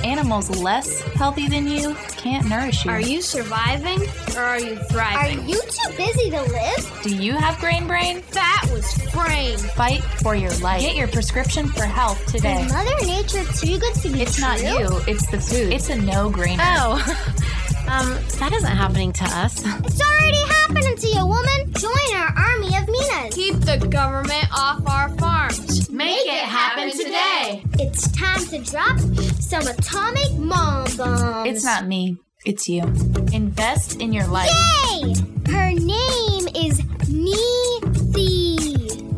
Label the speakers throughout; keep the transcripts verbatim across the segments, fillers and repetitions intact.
Speaker 1: Animals less healthy than you can't nourish you.
Speaker 2: Are you surviving or are you thriving?
Speaker 3: Are you too busy to live?
Speaker 1: Do you have grain brain?
Speaker 2: That was frame.
Speaker 1: Fight for your life. Get your prescription for health today.
Speaker 3: Is Mother Nature too good to be
Speaker 1: It's
Speaker 3: true?
Speaker 1: not you, it's the food. It's a no-brainer.
Speaker 4: Oh, um, that isn't happening to us.
Speaker 3: It's already happening to you, woman. Join our army of Minas.
Speaker 2: Keep the government off our farms.
Speaker 4: Make it happen today.
Speaker 3: It's time to drop some atomic mom bombs.
Speaker 1: It's not me, it's you. Invest in your life.
Speaker 3: Yay! Her name is Neethi.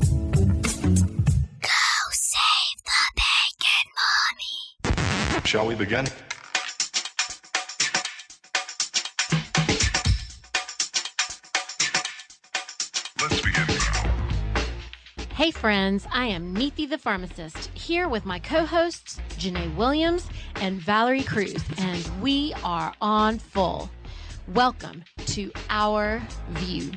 Speaker 3: Go save the bacon, Mommy.
Speaker 5: Shall we begin? Let's begin now.
Speaker 4: Hey friends, I am Neethi the Pharmacist, here with my co-hosts, Janae Williams and Valerie Cruz, and we are on full. Welcome to Our View.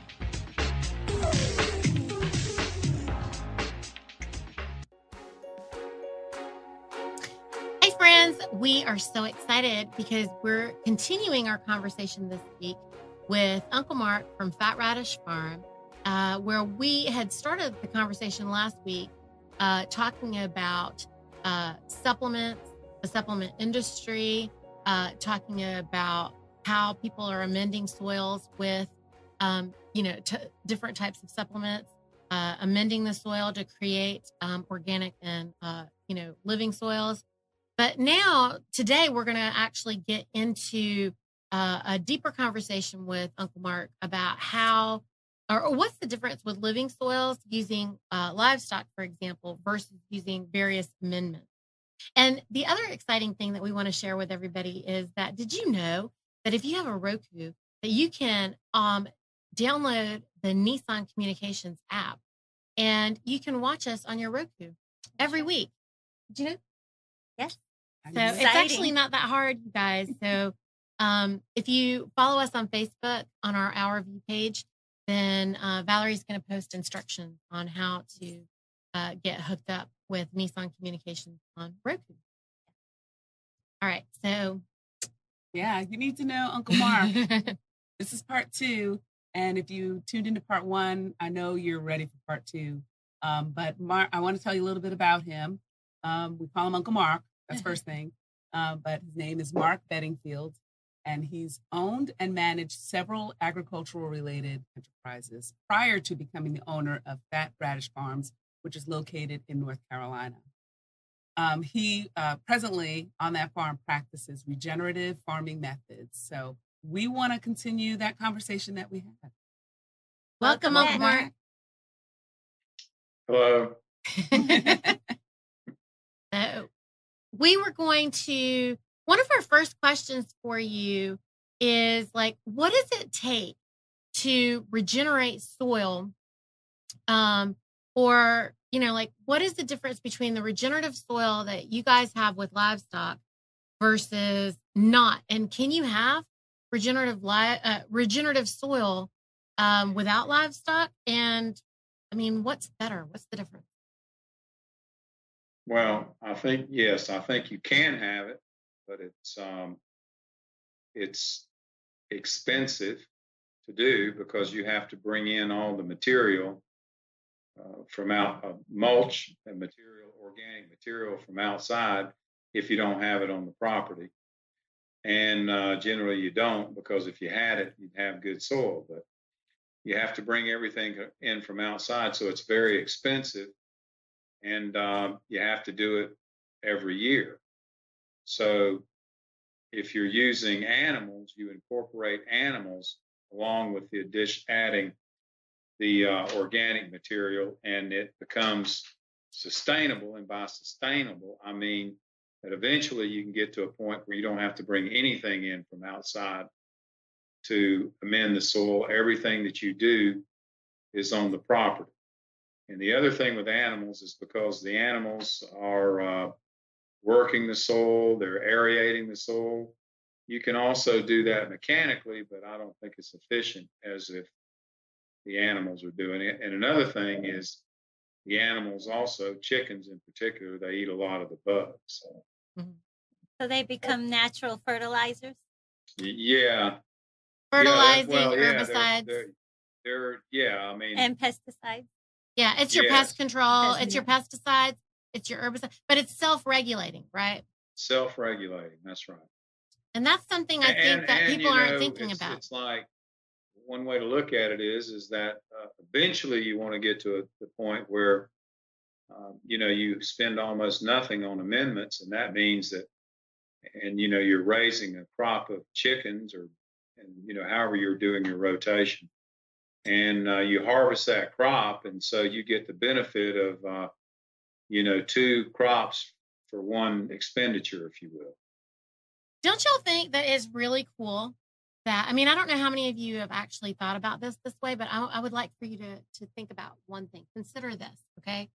Speaker 4: Hey friends, we are so excited because we're continuing our conversation this week with Uncle Mark from Fat Radish Farm. Uh, where we had started the conversation last week uh, talking about uh, supplements, the supplement industry, uh, talking about how people are amending soils with, um, you know, t- different types of supplements, uh, amending the soil to create um, organic and, uh, you know, living soils. But now, today, we're going to actually get into uh, a deeper conversation with Uncle Mark about how Or, or what's the difference with living soils using uh, livestock, for example, versus using various amendments? And the other exciting thing that we want to share with everybody is that, did you know that if you have a Roku, that you can um, download the Nissan Communications app and you can watch us on your Roku every week? Did you know?
Speaker 6: Yes.
Speaker 4: So it's actually not that hard, you guys. So um, if you follow us on Facebook on our Our View page, then uh, Valerie's going to post instructions on how to uh, get hooked up with Nissan Communications on Roku. All right, so.
Speaker 6: Yeah, you need to know Uncle Mark. This is part two. And if you tuned into part one, I know you're ready for part two. Um, but Mark, I want to tell you a little bit about him. Um, we call him Uncle Mark. That's first thing. Uh, but his name is Mark Bedingfield. And he's owned and managed several agricultural related enterprises prior to becoming the owner of Fat Radish Farms, which is located in North Carolina. Um, he uh, presently on that farm practices regenerative farming methods. So we want to continue that conversation that we had.
Speaker 4: Welcome, Uncle Mark.
Speaker 7: Hello.
Speaker 4: So we were going to, one of our first questions for you is like, what does it take to regenerate soil? Um, or, you know, like, what is the difference between the regenerative soil that you guys have with livestock versus not? And can you have regenerative li- uh, regenerative soil um, without livestock? And I mean, what's better? What's the difference?
Speaker 7: Well, I think, yes, I think you can have it, but it's um, it's expensive to do because you have to bring in all the material uh, from out, uh, mulch and material, organic material from outside if you don't have it on the property. And uh, generally you don't, because if you had it, you'd have good soil, but you have to bring everything in from outside. So it's very expensive, and um, you have to do it every year. So if you're using animals, you incorporate animals along with the addition, adding the uh, organic material, and it becomes sustainable. And by sustainable, I mean that eventually you can get to a point where you don't have to bring anything in from outside to amend the soil. Everything that you do is on the property. And the other thing with animals is because the animals are uh, working the soil, they're aerating the soil. You can also do that mechanically, but I don't think it's efficient as if the animals are doing it. And another thing is the animals also, chickens in particular, they eat a lot of the bugs. So
Speaker 4: mm-hmm.
Speaker 8: So they become natural fertilizers?
Speaker 7: Y- Yeah.
Speaker 4: Fertilizing,
Speaker 7: yeah, well, yeah,
Speaker 4: herbicides.
Speaker 7: They're, they're, they're, yeah, I mean,
Speaker 8: And pesticides?
Speaker 4: Yeah, it's your
Speaker 7: Yes.
Speaker 4: pest control,
Speaker 8: Pest
Speaker 4: it's your pesticides, it's your herbicide, but it's self-regulating, right?
Speaker 7: self-regulating. That's right.
Speaker 4: And that's something I think
Speaker 7: And-
Speaker 4: that
Speaker 7: and,
Speaker 4: people
Speaker 7: you
Speaker 4: aren't
Speaker 7: know,
Speaker 4: thinking
Speaker 7: it's,
Speaker 4: about.
Speaker 7: It's like one way to look at it is, is that uh, eventually you want to get to a, the point where, um, you know, you spend almost nothing on amendments, and that means that, and you know, you're raising a crop of chickens, or, and you know, however you're doing your rotation, and uh, you harvest that crop, and so you get the benefit of, uh, you know, two crops for one expenditure, if you will.
Speaker 4: Don't y'all think that is really cool? That, I mean, I don't know how many of you have actually thought about this this way, but I, I would like for you to, to think about one thing. Consider this, okay?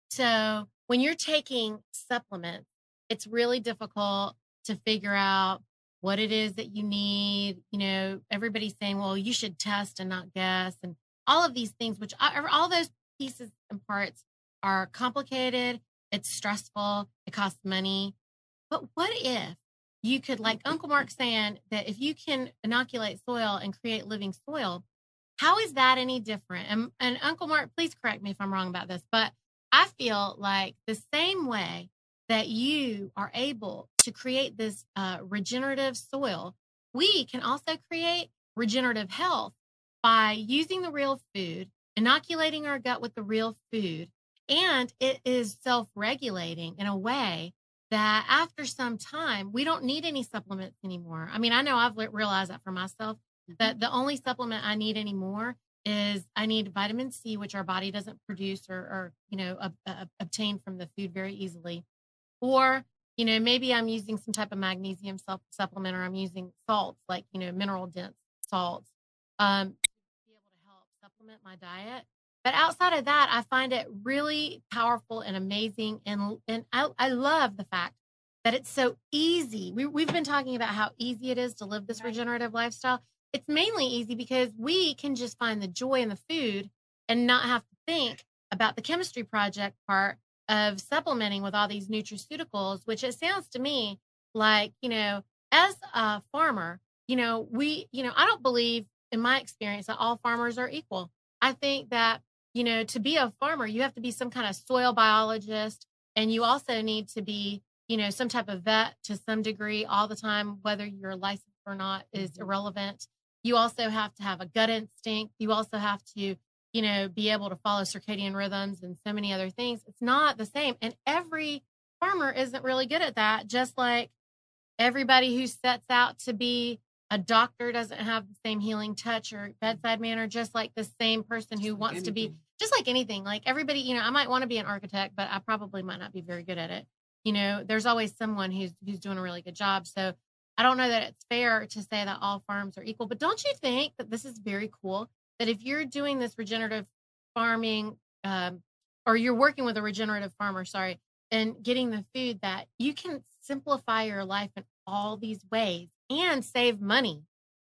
Speaker 4: So when you're taking supplements, it's really difficult to figure out what it is that you need. You know, everybody's saying, well, you should test and not guess. And all of these things, which are, all those pieces and parts are complicated. It's stressful. It costs money. But what if you could, like Uncle Mark saying, that if you can inoculate soil and create living soil, how is that any different? And, and Uncle Mark, please correct me if I'm wrong about this, but I feel like the same way that you are able to create this uh, regenerative soil, we can also create regenerative health by using the real food, inoculating our gut with the real food, and it is self-regulating in a way that after some time, we don't need any supplements anymore. I mean, I know I've realized that for myself, that the only supplement I need anymore is I need vitamin C, which our body doesn't produce or, or you know, ob- ob- obtain from the food very easily. Or, you know, maybe I'm using some type of magnesium sup- supplement, or I'm using salts, like, you know, mineral dense salts, um, to be able to help supplement my diet. But outside of that, I find it really powerful and amazing. And, and I, I love the fact that it's so easy. We, we've been talking about how easy it is to live this regenerative lifestyle. It's mainly easy because we can just find the joy in the food and not have to think about the chemistry project part of supplementing with all these nutraceuticals, which it sounds to me like, you know, as a farmer, you know, we, you know, I don't believe in my experience that all farmers are equal. I think that, you know, to be a farmer, you have to be some kind of soil biologist, and you also need to be, you know, some type of vet to some degree all the time, whether you're licensed or not is mm-hmm. irrelevant. You also have to have a gut instinct. You also have to, you know, be able to follow circadian rhythms and so many other things. It's not the same. And every farmer isn't really good at that. Just like everybody who sets out to be a doctor doesn't have the same healing touch or bedside manner, just like the same person who wants anything. to be, just like anything, like everybody, you know, I might want to be an architect, but I probably might not be very good at it. You know, there's always someone who's, who's doing a really good job. So I don't know that it's fair to say that all farms are equal, but don't you think that this is very cool? That if you're doing this regenerative farming, um, or you're working with a regenerative farmer, sorry, and getting the food, that you can simplify your life in all these ways and save money.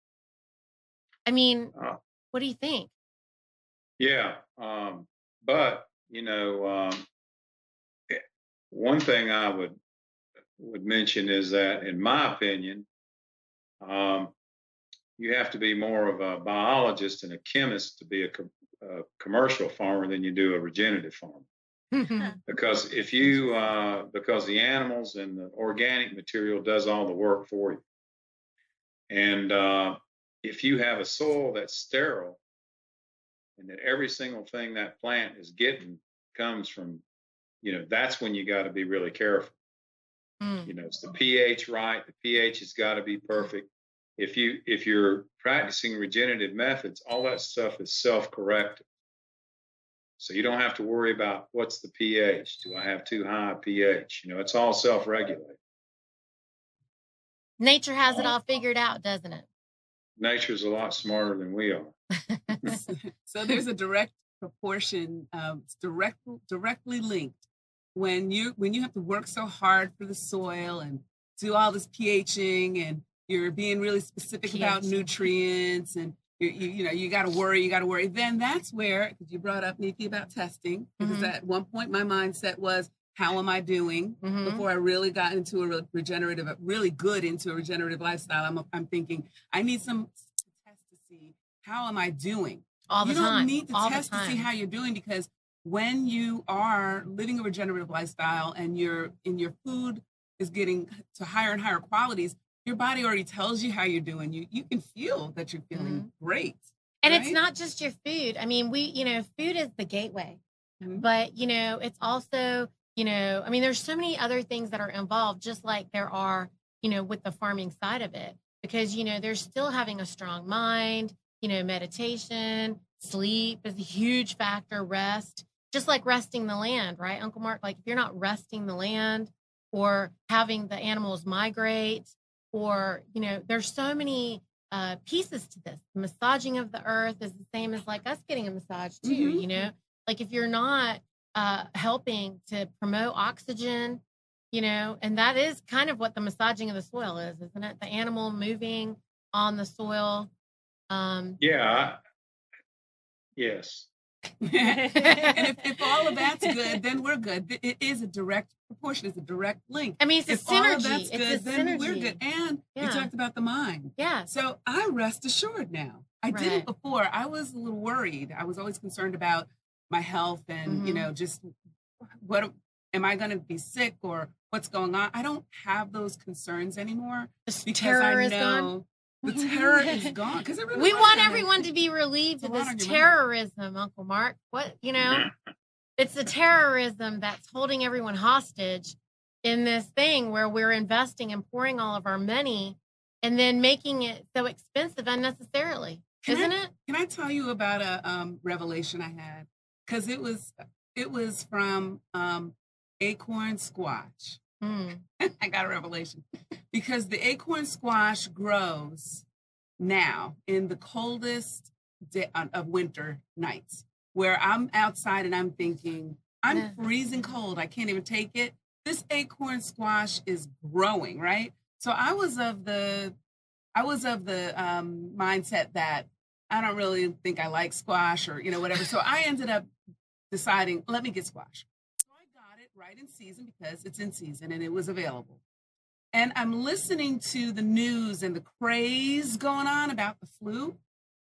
Speaker 4: I mean, uh, what do you think?
Speaker 7: Yeah. Um, but, you know, um, one thing I would would mention is that, in my opinion, um, you have to be more of a biologist and a chemist to be a, com- a commercial farmer than you do a regenerative farmer. Because if you, uh, because the animals and the organic material does all the work for you. And uh, if you have a soil that's sterile, and that every single thing that plant is getting comes from, you know, that's when you got to be really careful. Mm. You know, it's the pH right. The pH has got to be perfect. If you if you're practicing regenerative methods, all that stuff is self-corrective. So you don't have to worry about what's the pH. Do I have too high a pH? You know, it's all self-regulated.
Speaker 4: Nature has it all figured out, doesn't it?
Speaker 7: Nature's a lot smarter than we are.
Speaker 6: So there's a direct proportion, um, it's direct, directly linked. When you when you have to work so hard for the soil and do all this pHing, and you're being really specific pH. About nutrients, and you you, you know you got to worry, you got to worry. Then that's where, because you brought up, Nikki, about testing. Because mm-hmm. at one point my mindset was, how am I doing?
Speaker 4: Mhm.
Speaker 6: Before I really got into a re- regenerative, really good into a regenerative lifestyle, I'm, I'm thinking, I need some tests to see, how am I doing?
Speaker 4: All the
Speaker 6: you
Speaker 4: time.
Speaker 6: don't need to
Speaker 4: All the
Speaker 6: test to see
Speaker 4: time.
Speaker 6: how you're doing, because when you are living a regenerative lifestyle and your in your food is getting to higher and higher qualities, your body already tells you how you're doing. You you can feel that you're feeling great.
Speaker 4: And it's
Speaker 6: right?
Speaker 4: not just your food. I mean, we, you know, food is the gateway,
Speaker 6: Mhm.
Speaker 4: but, you know, it's also, you know, I mean, there's so many other things that are involved, just like there are, you know, with the farming side of it, because, you know, there's still having a strong mind, you know, meditation, sleep is a huge factor, rest, just like resting the land, right, Uncle Mark? Like if you're not resting the land or having the animals migrate, or, you know, there's so many uh, pieces to this. Massaging of the earth is the same as like us getting a massage too,
Speaker 6: Mhm.
Speaker 4: you know, like if you're not uh, helping to promote oxygen, you know, and that is kind of what the massaging of the soil is, isn't it? The animal moving on the soil. Um,
Speaker 7: Yeah. I, yes.
Speaker 6: And if, if all of that's good, then we're good. It is a direct proportion. It's a direct link.
Speaker 4: I mean, it's a
Speaker 6: If all of
Speaker 4: synergy.
Speaker 6: that's
Speaker 4: It's
Speaker 6: good,
Speaker 4: a
Speaker 6: then we're
Speaker 4: synergy.
Speaker 6: good. And you
Speaker 4: Yeah.
Speaker 6: talked about the mind.
Speaker 4: Yeah.
Speaker 6: So I rest assured now. I
Speaker 4: Right.
Speaker 6: didn't before. I was a little worried. I was always concerned about my health and, you
Speaker 4: Mhm.
Speaker 6: know, just what am I going to be sick or what's going on? I don't have those concerns anymore
Speaker 4: The
Speaker 6: because
Speaker 4: terror
Speaker 6: I
Speaker 4: is gone.
Speaker 6: know the terror is gone. Because it really
Speaker 4: We
Speaker 6: was.
Speaker 4: want
Speaker 6: I mean,
Speaker 4: everyone to be relieved
Speaker 6: It's a
Speaker 4: of
Speaker 6: lot
Speaker 4: this
Speaker 6: on your mind.
Speaker 4: terrorism, Uncle Mark. What, you know, it's the terrorism that's holding everyone hostage in this thing where we're investing and pouring all of our money and then making it so expensive unnecessarily,
Speaker 6: Can
Speaker 4: isn't
Speaker 6: I-
Speaker 4: it?
Speaker 6: Can I tell you about a um, revelation I had? Because it was it was from um, acorn squash.
Speaker 4: Mm.
Speaker 6: I got a revelation because the acorn squash grows now in the coldest day of winter nights, where I'm outside and I'm thinking, I'm
Speaker 4: Yeah.
Speaker 6: freezing cold. I can't even take it. This acorn squash is growing, right? So I was of the, I was of the um, mindset that I don't really think I like squash or, you know, whatever. So I ended up deciding, let me get squash. So I got it right in season because it's in season and it was available. And I'm listening to the news and the craze going on about the flu.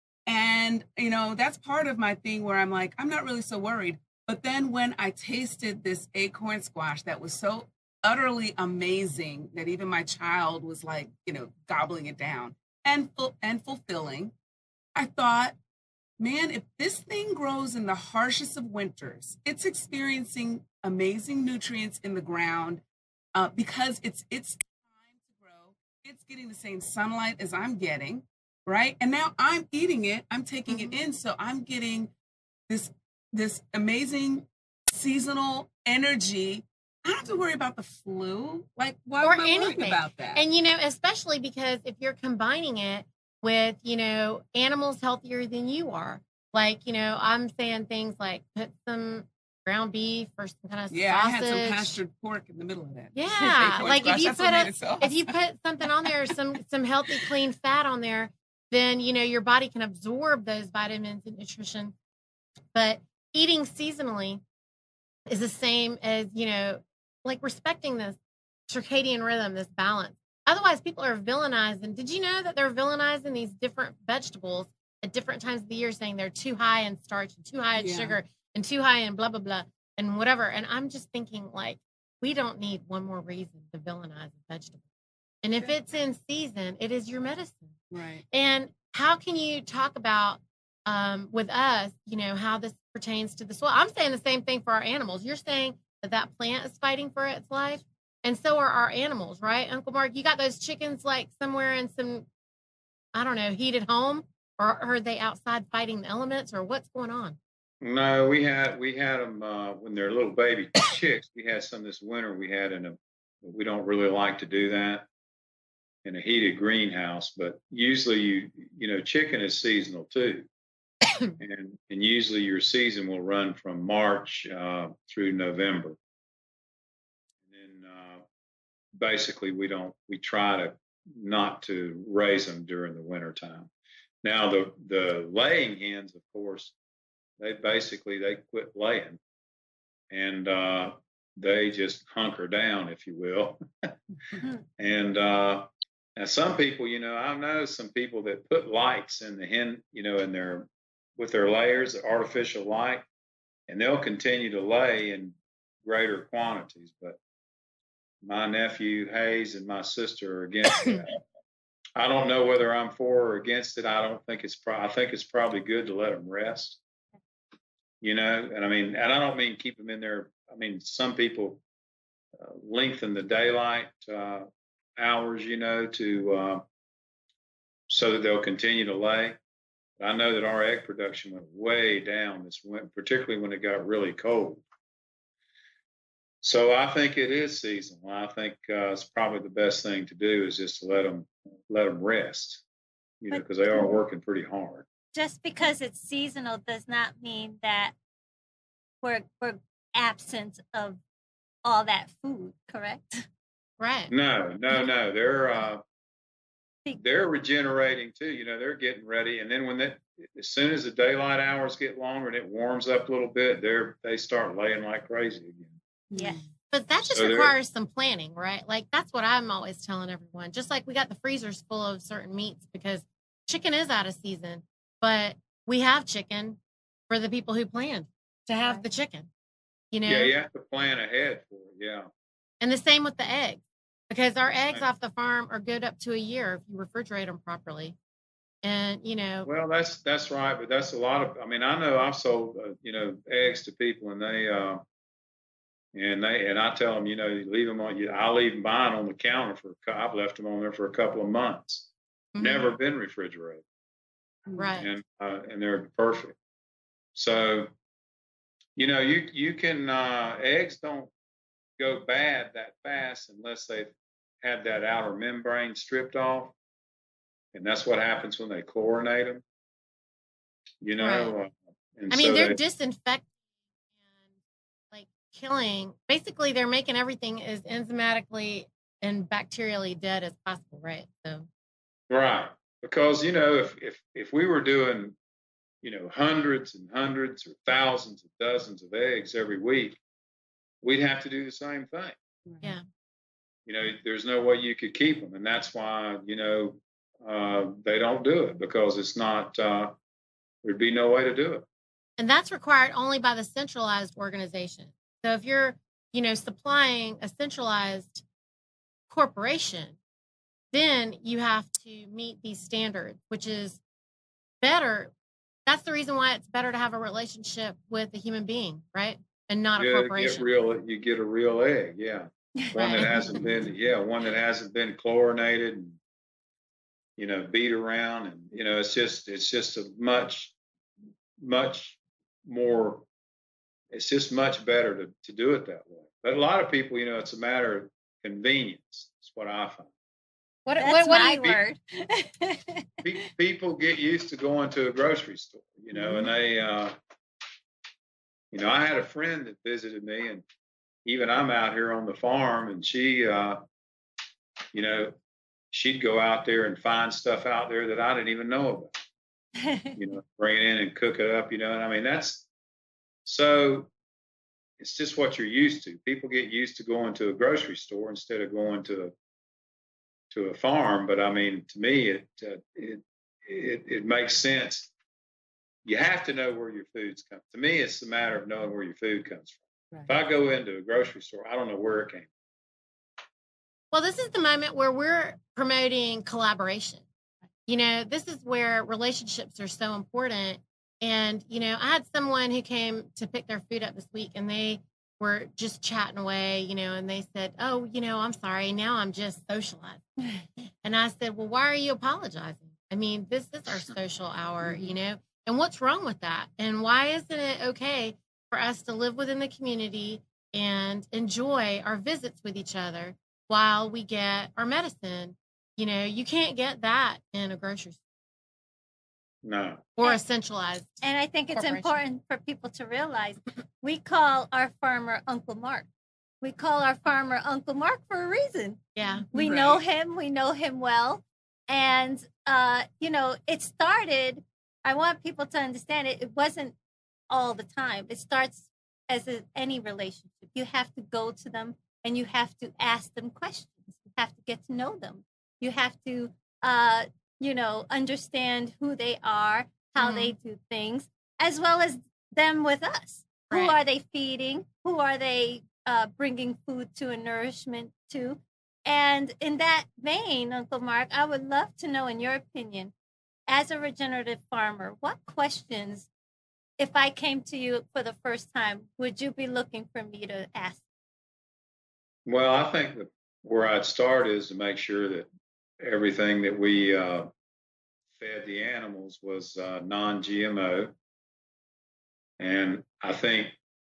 Speaker 6: And, you know, that's part of my thing where I'm like, I'm not really so worried. But then when I tasted this acorn squash that was so utterly amazing that even my child was like, you know, gobbling it down and, fu- and fulfilling, I thought, man, if this thing grows in the harshest of winters, it's experiencing amazing nutrients in the ground uh, because it's it's time to grow. It's getting the same sunlight as I'm getting, right? And now I'm eating it. I'm taking
Speaker 4: Mhm.
Speaker 6: it in, so I'm getting this this amazing seasonal energy. I don't have to worry about the flu. Like, why
Speaker 4: Or
Speaker 6: am I worried
Speaker 4: anything.
Speaker 6: about that?
Speaker 4: And, you know, especially because if you're combining it with, you know, animals healthier than you are, like, you know, I'm saying things like put some ground beef or some kind of
Speaker 6: yeah, I
Speaker 4: sausage.
Speaker 6: had some pastured pork in the middle of that.
Speaker 4: Yeah,
Speaker 6: Acorn
Speaker 4: like if
Speaker 6: squash,
Speaker 4: you
Speaker 6: that's what
Speaker 4: put
Speaker 6: made
Speaker 4: a,
Speaker 6: it so
Speaker 4: if you
Speaker 6: awesome.
Speaker 4: put something on there, some some healthy, clean fat on there, then you know your body can absorb those vitamins and nutrition. But eating seasonally is the same as, you know, like respecting this circadian rhythm, this balance. Otherwise, people are villainizing. Did you know that they're villainizing these different vegetables at different times of the year, saying they're too high in starch and too high in
Speaker 6: Yeah.
Speaker 4: sugar and too high in blah, blah, blah, and whatever. And I'm just thinking, like, we don't need one more reason to villainize a vegetable. And if
Speaker 6: Yeah.
Speaker 4: it's in season, it is your medicine.
Speaker 6: Right.
Speaker 4: And how can you talk about um, with us, you know, how this pertains to the soil? I'm saying the same thing for our animals. You're saying that that plant is fighting for its life, and so are our animals, right, Uncle Mark? You got those chickens like somewhere in some, I don't know, heated home, or are they outside fighting the elements, or what's going on?
Speaker 7: No, we had we had them uh, when they're little baby chicks. We had some this winter. We had in a. We don't really like to do that in a heated greenhouse, but usually you you know chicken is seasonal too, and and usually your season will run from March uh, through November. And then uh, basically we don't we try to not to raise them during the winter time. Now the the laying hens, of course, they basically they quit laying, and uh, they just hunker down, if you will. and uh, and some people, you know, I know some people that put lights in the hen, you know, in their with their layers, the artificial light, and they'll continue to lay in greater quantities. But my nephew Hayes and my sister are against that. I don't know whether I'm for or against it. I don't think it's. Pro- I think it's probably good to let them rest. You know, and I mean, and I don't mean keep them in there. I mean, some people uh, lengthen the daylight uh, hours, you know, to uh, so that they'll continue to lay. I know that our egg production went way down this winter, particularly when it got really cold. So I think it is seasonal. I think uh, it's probably the best thing to do is just to let them let them rest, you know, because they are working pretty hard.
Speaker 8: Just because it's seasonal does not mean that we're we're absent of all that food, correct?
Speaker 4: Right.
Speaker 7: No, no, no. They're uh, they're regenerating too. You know, they're getting ready, and then when that, as soon as the daylight hours get longer and it warms up a little bit, they're they start laying like crazy again.
Speaker 8: Yeah.
Speaker 4: But that just
Speaker 7: So they're-
Speaker 4: requires some planning, right? Like that's what I'm always telling everyone. Just like we got the freezers full of certain meats because chicken is out of season, but we have chicken for the people who planned to have
Speaker 8: Right.
Speaker 4: the chicken. You know?
Speaker 7: Yeah, you have to plan ahead for it. Yeah.
Speaker 4: And the same with the eggs, because our eggs
Speaker 7: Right.
Speaker 4: off the farm are good up to a year if you refrigerate them properly. And, you know,
Speaker 7: Well, that's that's right, but that's a lot of. I mean, I know I've sold uh, you know eggs to people, and they uh, and they and I tell them, you know, you leave them on. You, I leave them mine on the counter for. a cou- I've left them on there for a couple of months.
Speaker 4: mhm,
Speaker 7: Never been refrigerated,
Speaker 4: right.
Speaker 7: and uh, and they're perfect. So, you know, you you can uh, eggs don't go bad that fast unless they've had that outer membrane stripped off, and that's what happens when they chlorinate them. You know, uh, and
Speaker 4: I mean,
Speaker 7: so
Speaker 4: they're
Speaker 7: they,
Speaker 4: disinfecting and like killing. Basically, they're making everything as enzymatically and bacterially dead as possible, right? So,
Speaker 7: right, because you know, if if if we were doing, you know, hundreds and hundreds or thousands of dozens of eggs every week, we'd have to do the same thing.
Speaker 4: yeah.
Speaker 7: You know, there's no way you could keep them, and that's why you know uh, they don't do it because it's not. Uh, there'd be no way to do it.
Speaker 4: And that's required only by the centralized organization. So if you're, you know, supplying a centralized corporation, then you have to meet these standards, which is better. That's the reason why it's better to have a relationship with a human being, right? And not a
Speaker 7: Yeah, get
Speaker 4: corporation.
Speaker 7: real. You get a real egg. Yeah, one that
Speaker 4: Right.
Speaker 7: hasn't been. Yeah, one that hasn't been chlorinated and you know beat around, and you know it's just it's just a much much more. It's just much better to to do it that way. But a lot of people, you know, it's a matter of convenience. That's what I find.
Speaker 4: What,
Speaker 8: That's
Speaker 4: what, what do
Speaker 8: my
Speaker 4: you,
Speaker 8: word.
Speaker 7: Pe- People get used to going to a grocery store, you know, and they, uh, you know, I had a friend that visited me, and even I'm out here on the farm, and she, uh, you know, she'd go out there and find stuff out there that I didn't even know about, you know, bring it in and cook it up, you know, and I mean, that's so it's just what you're used to. People get used to going to a grocery store instead of going to a to a farm, but I mean, to me, it uh, it, it it makes sense. You have to know where your food's come. To me, it's a matter of knowing where your food comes from.
Speaker 6: Right.
Speaker 7: If I go into a grocery store, I don't know where it came
Speaker 4: well, this is the moment where we're promoting collaboration. You know, this is where relationships are so important. And, you know, I had someone who came to pick their food up this week, and they were just chatting away, you know, and they said, oh, you know, I'm sorry. Now I'm just socializing. And I said, well, why are you apologizing? I mean, this is our social hour, you know, and what's wrong with that? And why isn't it okay for us to live within the community and enjoy our visits with each other while we get our medicine? You know, you can't get that in a grocery store
Speaker 7: No.
Speaker 4: or a centralized.
Speaker 8: And I think it's
Speaker 4: corporation.
Speaker 8: important for people to realize we call our farmer Uncle Mark. We call our farmer Uncle Mark for a reason.
Speaker 4: Yeah.
Speaker 8: We
Speaker 6: Right.
Speaker 8: know him. We know him well. And, uh, you know, it started, I want people to understand it. It wasn't all the time. It starts as a, any relationship. you have to go to them and you have to ask them questions. You have to get to know them. You have to, uh, you know, understand who they are, how
Speaker 4: Mhm.
Speaker 8: they do things, as well as them with us. Who
Speaker 4: Right.
Speaker 8: are they feeding? Who are they uh, bringing food to and nourishment to? And in that vein, Uncle Mark, I would love to know, in your opinion, as a regenerative farmer, what questions, if I came to you for the first time, would you be looking for me to ask?
Speaker 7: Well, I think that where I'd start is to make sure that everything that we uh, fed the animals was uh, non-G M O. And I think,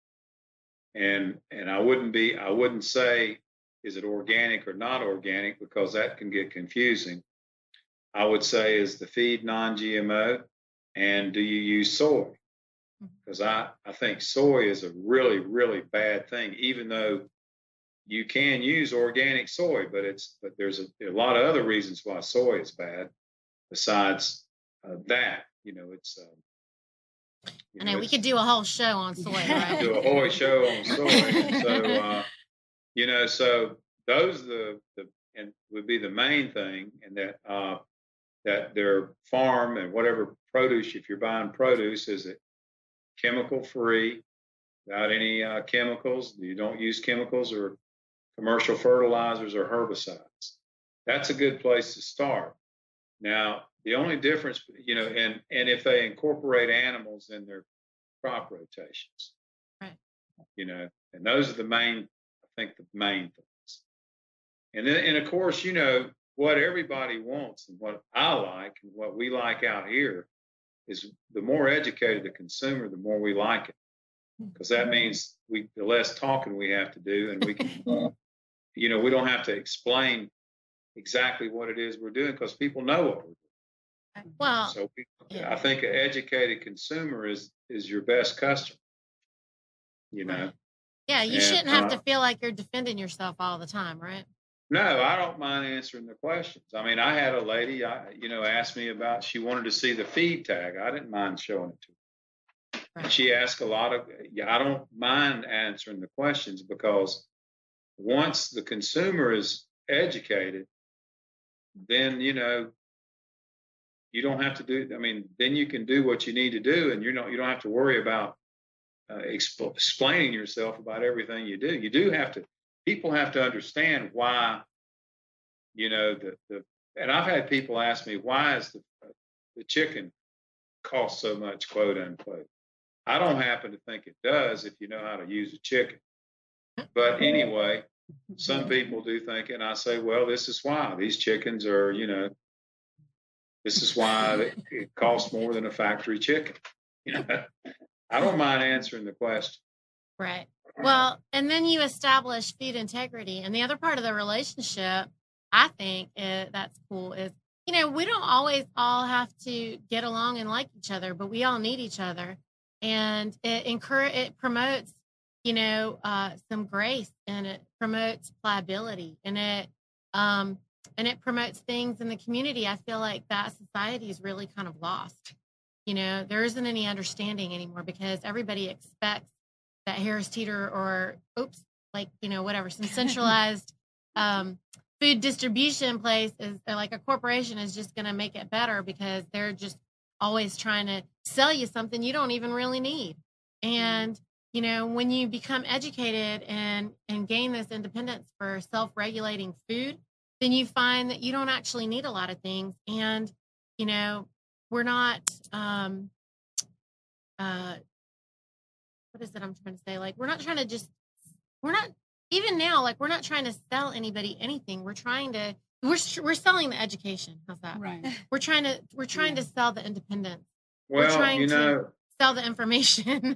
Speaker 7: and and I wouldn't be, I wouldn't say, is it organic or not organic, because that can get confusing. I would say, is the feed non-G M O, and do you use soy? Because I, I think soy is a really, really bad thing, even though you can use organic soy, but it's but there's a, a lot of other reasons why soy is bad besides uh, that. You know, it's. Um, you
Speaker 4: I know we
Speaker 7: it's-
Speaker 4: could do a whole show on soy, right?
Speaker 7: do a whole show on soy. So, uh, you know, so those are the, the and would be the main thing, and that uh, that their farm and whatever produce, if you're buying produce, is it chemical free, without any uh, chemicals? You don't use chemicals or commercial fertilizers or herbicides. That's a good place to start. Now, the only difference, you know, and and if they incorporate animals in their crop rotations,
Speaker 4: Right.
Speaker 7: you know, and those are the main, I think, the main things. And then, and of course, you know, what everybody wants and what I like and what we like out here is the more educated the consumer, the more we like it, because that means we the less talking we have to do, and we can, you know, we don't have to explain exactly what it is we're doing, because people know what we're doing.
Speaker 4: Well,
Speaker 7: So we,
Speaker 4: yeah.
Speaker 7: I think an educated consumer is is your best customer. You know.
Speaker 4: Right. yeah, you
Speaker 7: and,
Speaker 4: shouldn't have
Speaker 7: uh,
Speaker 4: to feel like you're defending yourself all the time, right?
Speaker 7: No, I don't mind answering the questions. I mean, I had a lady, I, you know, asked me about, she wanted to see the feed tag. I didn't mind showing it to her.
Speaker 4: Right.
Speaker 7: She asked a lot of, yeah, I don't mind answering the questions, because once the consumer is educated, then, you know, you don't have to do, I mean, then you can do what you need to do, and you don't, you don't have to worry about uh, exp- explaining yourself about everything you do. You do have to, people have to understand why, you know, the, the, and I've had people ask me, why is the, the chicken cost so much, quote unquote. I don't happen to think it does if you know how to use a chicken. But anyway, some people do think, and I say, well, this is why these chickens are, you know, this is why it, it costs more than a factory chicken. You know, I don't mind answering the question.
Speaker 4: Right. Well, and then you establish feed integrity. And the other part of the relationship, I think is, that's cool, is, you know, we don't always all have to get along and like each other, but we all need each other. And it encourage, it promotes, you know, uh, some grace, and it promotes pliability, and it, um, and it promotes things in the community. I feel like that society is really kind of lost. You know, there isn't any understanding anymore, because everybody expects that Harris Teeter or, oops, like, you know, whatever, some centralized um, food distribution place is like a corporation is just going to make it better, because they're just always trying to sell you something you don't even really need. And, you know, when you become educated and, and gain this independence for self-regulating food, then you find that you don't actually need a lot of things. And, you know, we're not, um, uh, what is it I'm trying to say? Like, we're not trying to just, we're not, even now, like, we're not trying to sell anybody anything. We're trying to, we're, we're selling the education. How's that?
Speaker 6: Right.
Speaker 4: We're trying to, we're trying to sell the independence.
Speaker 7: Well,
Speaker 4: we're trying
Speaker 7: you know,
Speaker 4: to sell the information.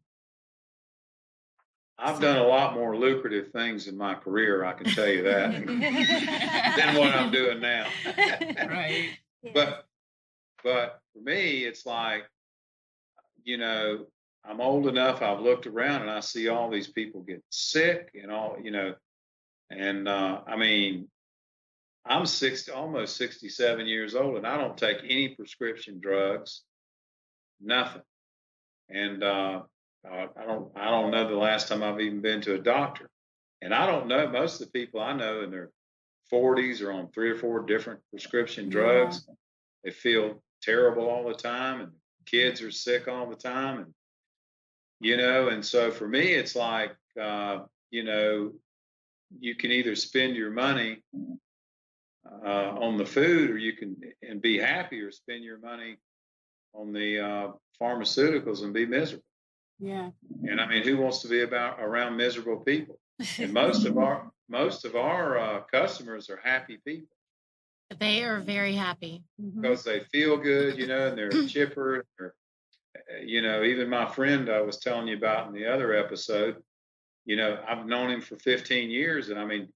Speaker 7: I've done a lot more lucrative things in my career, I can tell you that, than what I'm doing now.
Speaker 6: Right.
Speaker 7: But, but for me, it's like, you know, I'm old enough, I've looked around and I see all these people get sick and all, you know, and uh, I mean, I'm sixty, almost sixty-seven years old, and I don't take any prescription drugs, nothing. And uh, Uh, I don't I don't know the last time I've even been to a doctor. And I don't know, most of the people I know in their forties are on three or four different prescription drugs. Yeah. They feel terrible all the time, and kids are sick all the time. And, you know, and so for me, it's like, uh, you know, you can either spend your money uh, on the food, or you can and be happy, or spend your money on the uh, pharmaceuticals and be miserable.
Speaker 6: Yeah.
Speaker 7: And I mean, who wants to be about around miserable people? And most of our most of our uh, customers are happy people.
Speaker 4: They are very happy
Speaker 7: because they feel good, you know, and they're chipper. They're, you know, even my friend I was telling you about in the other episode, you know, I've known him for fifteen years, and I mean,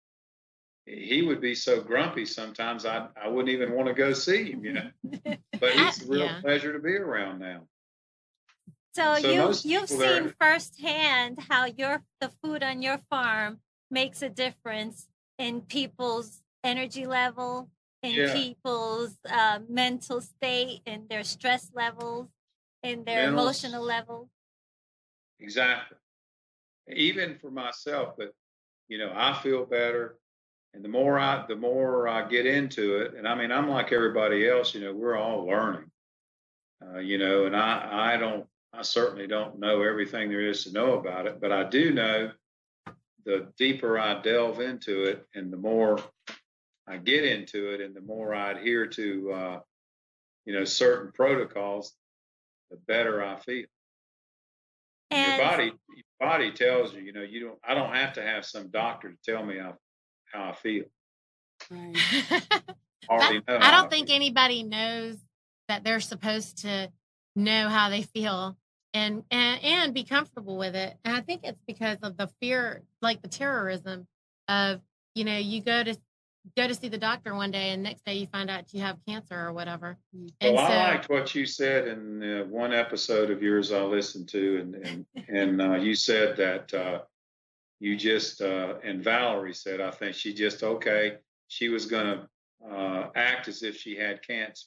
Speaker 7: he would be so grumpy sometimes I I wouldn't even want to go see him, you know. But he's a real yeah. pleasure to be around now.
Speaker 8: So, so you you've seen there, firsthand how your the food on your farm makes a difference in people's energy level, in yeah. people's uh, mental state, in their stress levels, in their mental, emotional levels.
Speaker 7: Exactly. Even for myself, but you know, I feel better, and the more I the more I get into it, and I mean, I'm like everybody else. You know, we're all learning. Uh, you know, and I I don't. I certainly don't know everything there is to know about it, but I do know the deeper I delve into it and the more I get into it and the more I adhere to, uh, you know, certain protocols, the better I feel. And your body, your body tells you, you know, you don't, I don't have to have some doctor to tell me how, how I feel.
Speaker 6: Right.
Speaker 4: I, I don't think feel. anybody knows that they're supposed to know how they feel and, and and be comfortable with it. And I think it's because of the fear, like the terrorism of, you know, you go to go to see the doctor one day and next day you find out you have cancer or whatever.
Speaker 7: Well,
Speaker 4: and
Speaker 7: I
Speaker 4: so,
Speaker 7: liked what you said in uh, one episode of yours I listened to, and and, and uh, you said that uh, you just, uh, and Valerie said, I think she just, okay, she was going to uh, act as if she had cancer,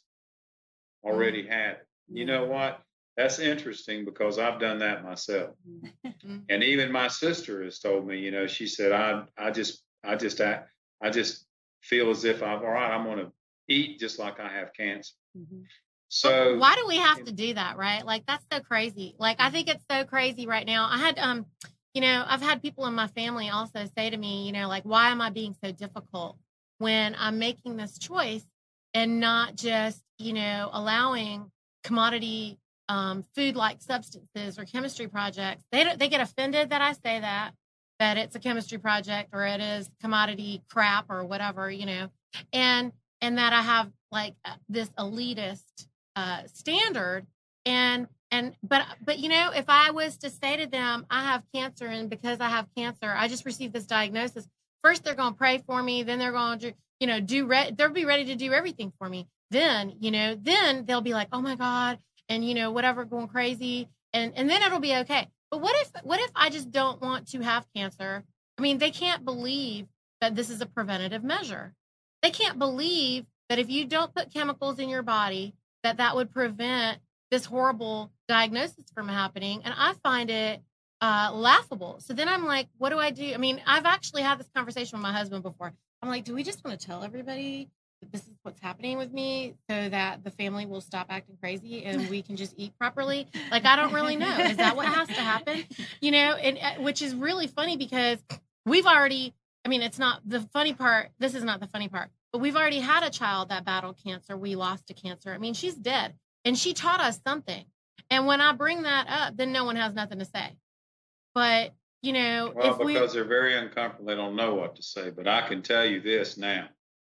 Speaker 7: already mm-hmm. had it. You know what? That's interesting because I've done that myself. Mm-hmm. And even my sister has told me, you know, she said, I I just, I just, act, I just feel as if I'm all right. I'm going to eat just like I have cancer. Mm-hmm. So
Speaker 4: well, why do we have to do that? Right? Like, that's so crazy. Like, I think it's so crazy right now. I had, um, you know, I've had people in my family also say to me, you know, like, why am I being so difficult when I'm making this choice and not just, you know, allowing commodity um, food-like substances or chemistry projects. They don't, they get offended that I say that, that it's a chemistry project or it is commodity crap or whatever, you know, and and that I have like this elitist uh, standard. And and but but you know, if I was to say to them, I have cancer, and because I have cancer, I just received this diagnosis. First, they're going to pray for me. Then they're going to, you know, do re- they'll be ready to do everything for me. Then, you know, then they'll be like, oh my God, and, you know, whatever, going crazy. And, and then it'll be okay. But what if, what if I just don't want to have cancer? I mean, they can't believe that this is a preventative measure. They can't believe that if you don't put chemicals in your body, that that would prevent this horrible diagnosis from happening. And I find it uh, laughable. So then I'm like, what do I do? I mean, I've actually had this conversation with my husband before. I'm like, do we just want to tell everybody this is what's happening with me so that the family will stop acting crazy and we can just eat properly? Like, I don't really know. Is that what has to happen? You know, and which is really funny because we've already, I mean, it's not the funny part. This is not the funny part, but we've already had a child that battled cancer. We lost to cancer. I mean, she's dead and she taught us something. And when I bring that up, then no one has nothing to say. But, you know,
Speaker 7: well,
Speaker 4: if
Speaker 7: because
Speaker 4: we,
Speaker 7: they're very uncomfortable. They don't know what to say, but I can tell you this now.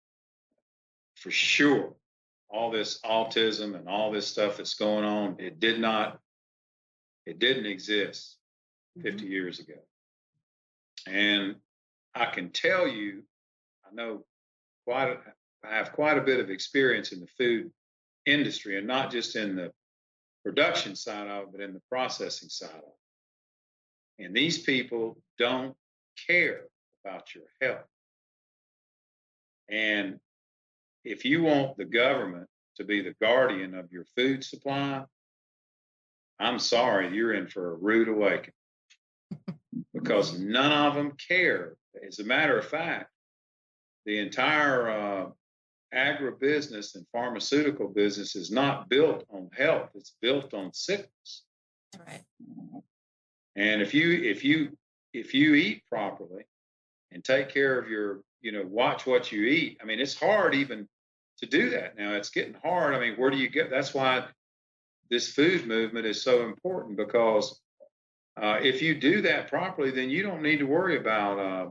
Speaker 7: For sure, all this autism and all this stuff that's going on, it did not, it didn't exist fifty mm-hmm. years ago. And I can tell you, I know quite, a, I have quite a bit of experience in the food industry, and not just in the production side of it, but in the processing side of it. And these people don't care about your health. And if you want the government to be the guardian of your food supply, I'm sorry, you're in for a rude awakening because none of them care. As a matter of fact, the entire uh, agribusiness and pharmaceutical business is not built on health; it's built on sickness.
Speaker 4: That's right.
Speaker 7: And if you if you if you eat properly and take care of your, you know, watch what you eat. I mean, it's hard even to do that now. It's getting hard. I mean, where do you get? That's why this food movement is so important, because uh, if you do that properly, then you don't need to worry about, uh,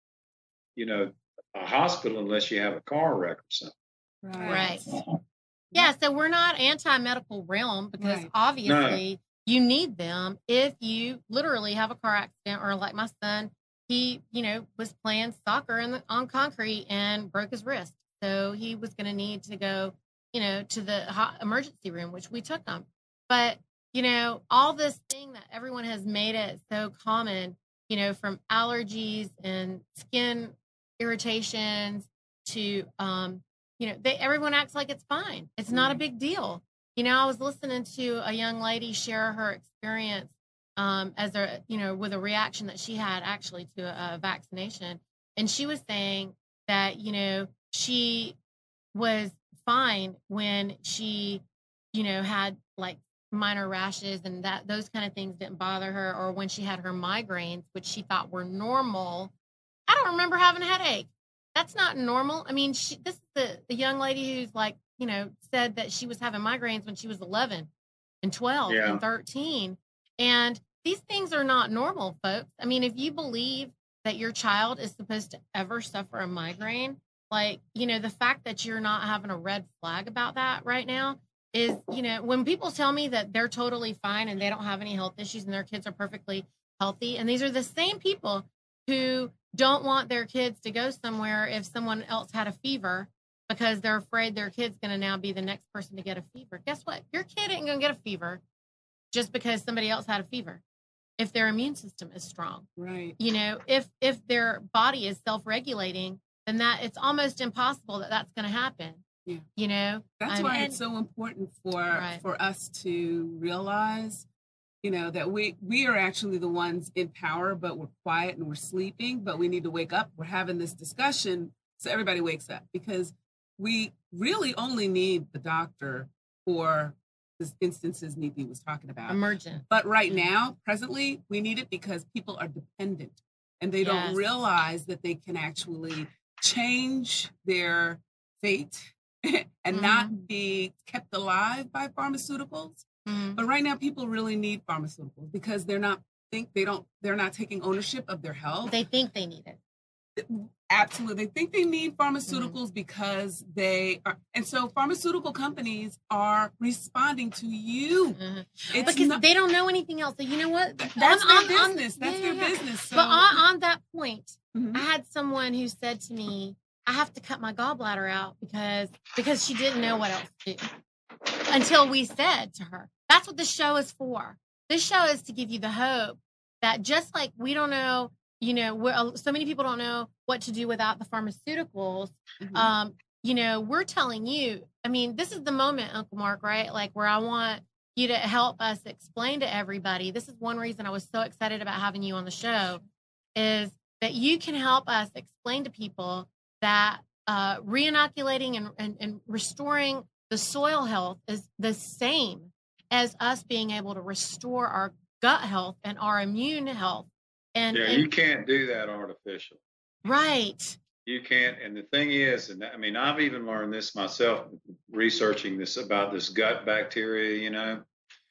Speaker 7: you know, a hospital unless you have a car wreck or something.
Speaker 4: Right. right. Yeah. So we're not anti-medical realm, because
Speaker 6: Right.
Speaker 4: obviously no. you need them if you literally have a car accident, or like my son, he, you know, was playing soccer in the, on concrete and broke his wrist. So he was going to need to go, you know, to the hot emergency room, which we took him. But, you know, all this thing that everyone has made it so common, you know, from allergies and skin irritations to, um, you know, they, everyone acts like it's fine. It's not a big deal. You know, I was listening to a young lady share her experience um, as a, you know, with a reaction that she had actually to a, a vaccination. And she was saying that, you know, she was fine when she, you know, had like minor rashes and that those kind of things didn't bother her, or when she had her migraines, which she thought were normal. I don't remember having a headache. That's not normal. I mean, she, this is the, the young lady who's like, you know, said that she was having migraines when she was eleven and twelve
Speaker 7: Yeah.
Speaker 4: and thirteen. And these things are not normal, folks. I mean, if you believe that your child is supposed to ever suffer a migraine, like, you know, the fact that you're not having a red flag about that right now is, you know, when people tell me that they're totally fine and they don't have any health issues and their kids are perfectly healthy. And these are the same people who don't want their kids to go somewhere if someone else had a fever, because they're afraid their kid's going to now be the next person to get a fever. Guess what? Your kid ain't going to get a fever just because somebody else had a fever, if their immune system is strong.
Speaker 6: Right.
Speaker 4: You know, if if their body is self-regulating, then that it's almost impossible that that's going to happen.
Speaker 6: Yeah.
Speaker 4: You know,
Speaker 6: That's
Speaker 4: I
Speaker 6: why
Speaker 4: mean,
Speaker 6: it's so important for
Speaker 4: Right.
Speaker 6: for us to realize, you know, that we we are actually the ones in power, but we're quiet and we're sleeping, but we need to wake up. We're having this discussion so everybody wakes up, because we really only need the doctor for the instances Neethi was talking about.
Speaker 4: emergent.
Speaker 6: But right now, presently, we need it because people are dependent and they
Speaker 4: Yes.
Speaker 6: don't realize that they can actually change their fate and not be kept alive by pharmaceuticals.
Speaker 4: Mhm.
Speaker 6: But right now, people really need pharmaceuticals because they're not think they don't they're not taking ownership of their health.
Speaker 4: They think they need it.
Speaker 6: Absolutely. They think they need pharmaceuticals mm. because they are. And so pharmaceutical companies are responding to you.
Speaker 4: Mm-hmm.
Speaker 6: It's
Speaker 4: because
Speaker 6: not,
Speaker 4: they don't know anything else. So you know what?
Speaker 6: that's
Speaker 4: on,
Speaker 6: their
Speaker 4: on,
Speaker 6: business.
Speaker 4: On,
Speaker 6: that's
Speaker 4: yeah,
Speaker 6: their
Speaker 4: yeah, yeah.
Speaker 6: business. So,
Speaker 4: but on, on that point,
Speaker 6: mm-hmm.
Speaker 4: I had someone who said to me, I have to cut my gallbladder out because because she didn't know what else to do. Until we said to her, that's what this show is for. This show is to give you the hope that just like we don't know, you know, we're, so many people don't know what to do without the pharmaceuticals. Mm-hmm. Um, you know, we're telling you, I mean, this is the moment, Uncle Mark, right? Like where I want you to help us explain to everybody. This is one reason I was so excited about having you on the show, is that you can help us explain to people that uh, re-inoculating and, and, and restoring the soil health is the same as us being able to restore our gut health and our immune health. And,
Speaker 7: yeah,
Speaker 4: and
Speaker 7: you can't do that artificially.
Speaker 4: Right.
Speaker 7: You can't. And the thing is, and I mean, I've even learned this myself, researching this about this gut bacteria, you know,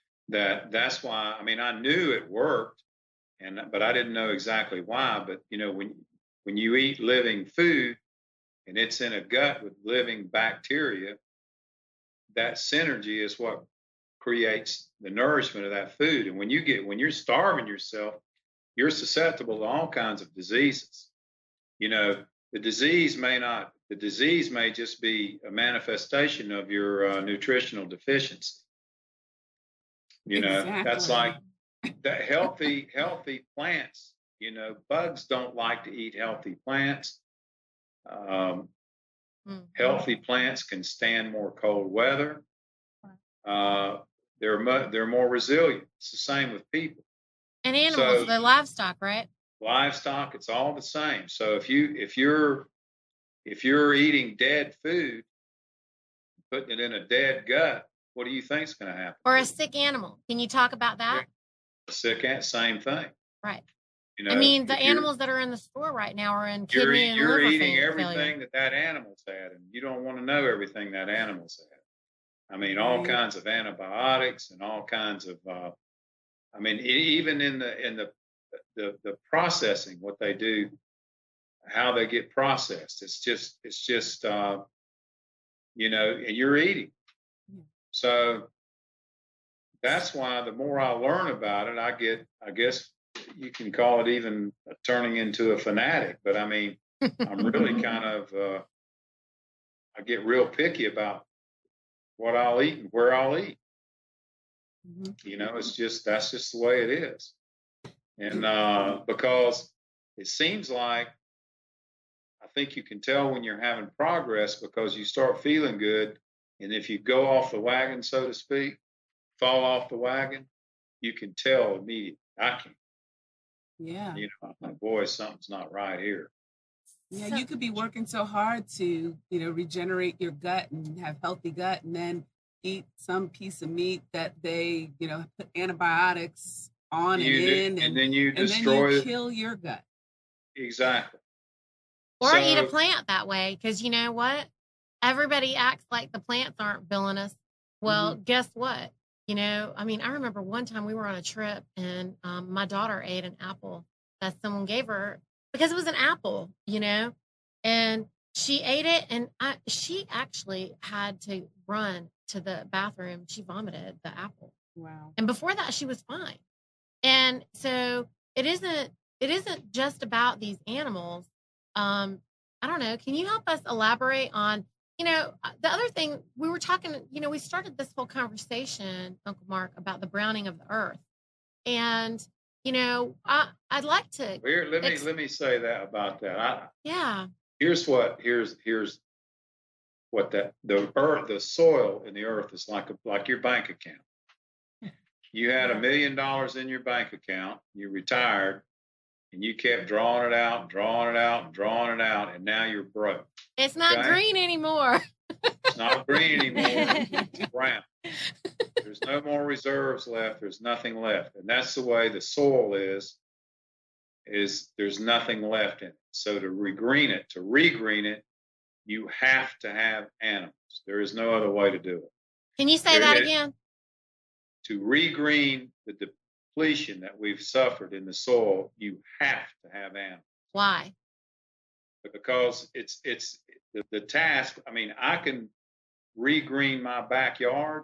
Speaker 7: that that's why, I mean, I knew it worked, and but I didn't know exactly why. But, you know, when when you eat living food and it's in a gut with living bacteria, that synergy is what creates the nourishment of that food. And when you get, when you're starving yourself, you're susceptible to all kinds of diseases. You know, the disease may not, the disease may just be a manifestation of your uh, nutritional deficiency. You know,
Speaker 6: Exactly.
Speaker 7: that's like that healthy, healthy plants, you know, bugs don't like to eat healthy plants. Um, mm-hmm. Healthy plants can stand more cold weather. Uh, they're mu- they're more resilient. It's the same with people.
Speaker 4: And animals,
Speaker 7: So-
Speaker 4: the livestock, right?
Speaker 7: Livestock, it's all the same. So if you if you're if you're eating dead food, putting it in a dead gut, what do you think's going to happen?
Speaker 4: Or a sick animal. Can you talk about that?
Speaker 7: Sick ant, same thing.
Speaker 4: Right.
Speaker 7: You know,
Speaker 4: I mean, the
Speaker 7: if you're-
Speaker 4: animals that are in the store right now are in
Speaker 7: You're,
Speaker 4: kidney and
Speaker 7: you're
Speaker 4: liver
Speaker 7: eating
Speaker 4: fail-
Speaker 7: everything
Speaker 4: failure.
Speaker 7: that that animal's had, and you don't want to know everything that animal's had. I mean, all
Speaker 6: Right.
Speaker 7: kinds of antibiotics and all kinds of. Uh, I mean, e- even in the in the, the the processing, what they do, how they get processed, it's just it's just uh, you know, and you're eating. So that's why the more I learn about it, I get. I guess you can call it even turning into a fanatic, but I mean, I'm really kind of, uh, I get real picky about what I'll eat and where I'll eat.
Speaker 6: Mhm.
Speaker 7: You know, it's just, that's just the way it is. And uh, because it seems like, I think you can tell when you're having progress because you start feeling good. And if you go off the wagon, so to speak, fall off the wagon, you can tell immediately. I can.
Speaker 6: Yeah.
Speaker 7: You know, I'm like, boy, something's not right here.
Speaker 6: Yeah, you could be working so hard to, you know, regenerate your gut and have healthy gut and then eat some piece of meat that they, you know, put antibiotics on
Speaker 7: You
Speaker 6: and
Speaker 7: do-
Speaker 6: in
Speaker 7: and
Speaker 6: and,
Speaker 7: then you
Speaker 6: and then
Speaker 7: destroy
Speaker 6: you
Speaker 7: it.
Speaker 6: kill your gut.
Speaker 7: Exactly.
Speaker 4: Or eat a
Speaker 7: So-
Speaker 4: plant that way. Because you know what? Everybody acts like the plants aren't villainous. Well,
Speaker 7: Mm-hmm.
Speaker 4: guess what? You know, I mean, I remember one time we were on a trip and um, my daughter ate an apple that someone gave her because it was an apple, you know, and she ate it and I, she actually had to run to the bathroom. She vomited the apple.
Speaker 6: Wow.
Speaker 4: And before that, she was fine. And so it isn't, it isn't just about these animals. Um, I don't know. Can you help us elaborate on, you know, the other thing we were talking, you know, we started this whole conversation, Uncle Mark, about the browning of the earth. And, you know, I, I'd like to,
Speaker 7: Here, let me
Speaker 4: Ex-
Speaker 7: let me say that about that. I,
Speaker 4: yeah,
Speaker 7: here's what here's here's what that the earth, the soil in the earth is like a, like your bank account. You had a million dollars in your bank account. You retired, and you kept drawing it out, drawing it out, and drawing it out, and now you're broke.
Speaker 4: it's not
Speaker 7: Okay.
Speaker 4: green anymore.
Speaker 7: It's not green anymore. It's brown. There's no more reserves left. There's nothing left. And that's the way the soil is, is there's nothing left in it. So to regreen it, to regreen it, you have to have animals. There is no other way to do it.
Speaker 4: Can you say
Speaker 7: There
Speaker 4: that
Speaker 7: is-
Speaker 4: again?
Speaker 7: To regreen the depletion that we've suffered in the soil, you have to have animals.
Speaker 4: Why?
Speaker 7: Because it's it's the, the task. I mean, I can regreen my backyard,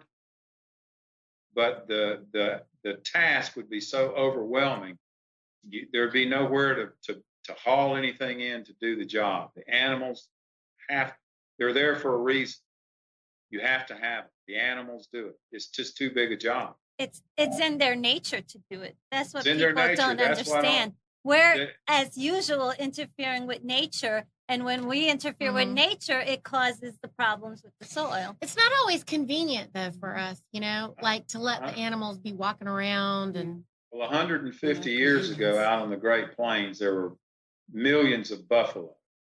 Speaker 7: but the the the task would be so overwhelming. You, there'd be nowhere to, to to haul anything in to do the job. The animals have they're there for a reason. You have to have it. The animals do it. It's just too big a job.
Speaker 8: It's it's in their nature to do it. That's what
Speaker 7: It's in their
Speaker 8: people
Speaker 7: nature.
Speaker 8: don't
Speaker 7: That's what I-
Speaker 8: understand. We're,
Speaker 7: That-
Speaker 8: as usual, interfering with nature, and when we interfere with
Speaker 4: Mhm.
Speaker 8: nature, it causes the problems with the soil.
Speaker 4: It's not always convenient though for us, you know, like to let the animals be walking around and
Speaker 7: Well, one hundred fifty
Speaker 6: Yeah,
Speaker 7: years ago,
Speaker 6: convenience.
Speaker 7: out on the Great Plains, there were millions of buffalo.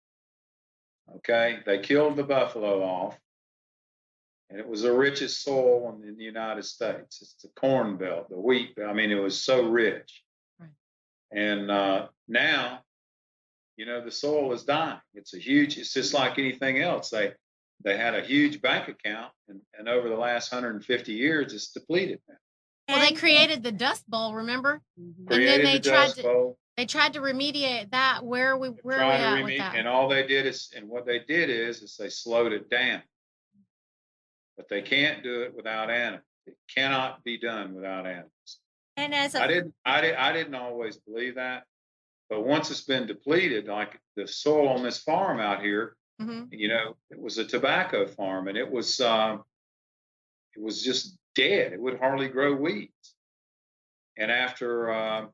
Speaker 7: Okay, they killed the buffalo off, and it was the richest soil in, in the United States. It's the corn belt, the wheat belt. I mean, it was so rich.
Speaker 4: Right.
Speaker 7: And uh, now, you know, the soil is dying. It's a huge. It's just like anything else. They they had a huge bank account, and, and over the last one hundred fifty years, it's depleted now.
Speaker 4: well, they
Speaker 8: And-
Speaker 4: created the Dust Bowl, remember?
Speaker 6: Mhm.
Speaker 4: And then
Speaker 7: Created
Speaker 4: they
Speaker 7: the
Speaker 4: tried
Speaker 7: Dust
Speaker 4: to-
Speaker 7: Bowl.
Speaker 4: They tried to remediate that. Where are we where are we
Speaker 7: Try to
Speaker 4: at
Speaker 7: reme-
Speaker 4: with that?
Speaker 7: And all they did is, and what they did is, is they slowed it down. But they can't do it without animals. It cannot be done without animals.
Speaker 8: And as
Speaker 7: I
Speaker 8: a
Speaker 7: didn't, I didn't, I didn't always believe that. But once it's been depleted, like the soil on this farm out here,
Speaker 4: Mhm.
Speaker 7: you know, it was a tobacco farm, and it was, um, it was just dead. It would hardly grow weeds. And after, uh,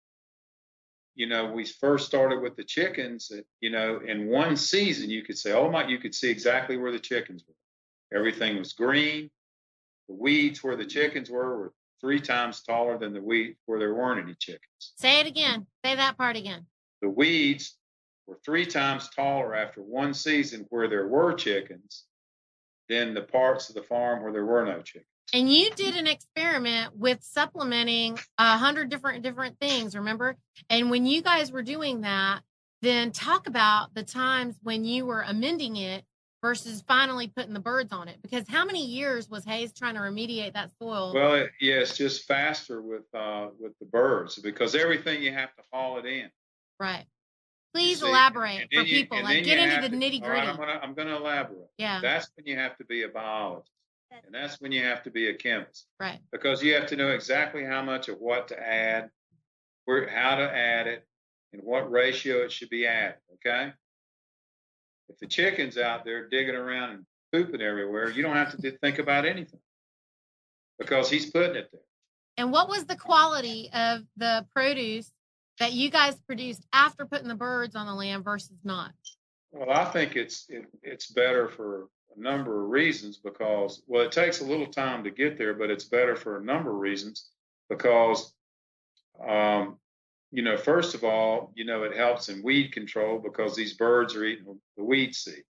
Speaker 7: you know, we first started with the chickens, it, you know, in one season, you could say, oh my, you could see exactly where the chickens were. Everything was green. the weeds where the chickens were were three times taller than the weeds where there weren't any chickens.
Speaker 4: Say it again. Say that part again.
Speaker 7: The weeds were three times taller after one season where there were chickens than the parts of the farm where there were no chickens.
Speaker 4: And you did an experiment with supplementing a hundred different different things, remember? And when you guys were doing that, then talk about the times when you were amending it versus finally putting the birds on it. Because how many years was Hayes trying to remediate that soil?
Speaker 7: Well, it, yeah, it's just faster with uh, with the birds because everything you have to haul it in.
Speaker 4: Right. Please
Speaker 7: See,
Speaker 4: elaborate for
Speaker 7: you,
Speaker 4: people. Like get into the nitty gritty.
Speaker 7: Right, I'm gonna I'm gonna elaborate.
Speaker 4: Yeah.
Speaker 7: That's when you have to be a biologist. And that's when you have to be a chemist.
Speaker 4: Right.
Speaker 7: Because you have to know exactly how much of what to add, where how to add it, and what ratio it should be added. Okay. If the chicken's out there digging around and pooping everywhere, you don't have to think about anything because he's putting it there.
Speaker 4: And what was the quality of the produce that you guys produced after putting the birds on the land versus not?
Speaker 7: Well, I think it's it, it's better for a number of reasons because, well, it takes a little time to get there, but it's better for a number of reasons because, um, you know, first of all, you know, it helps in weed control because these birds are eating the weed seed.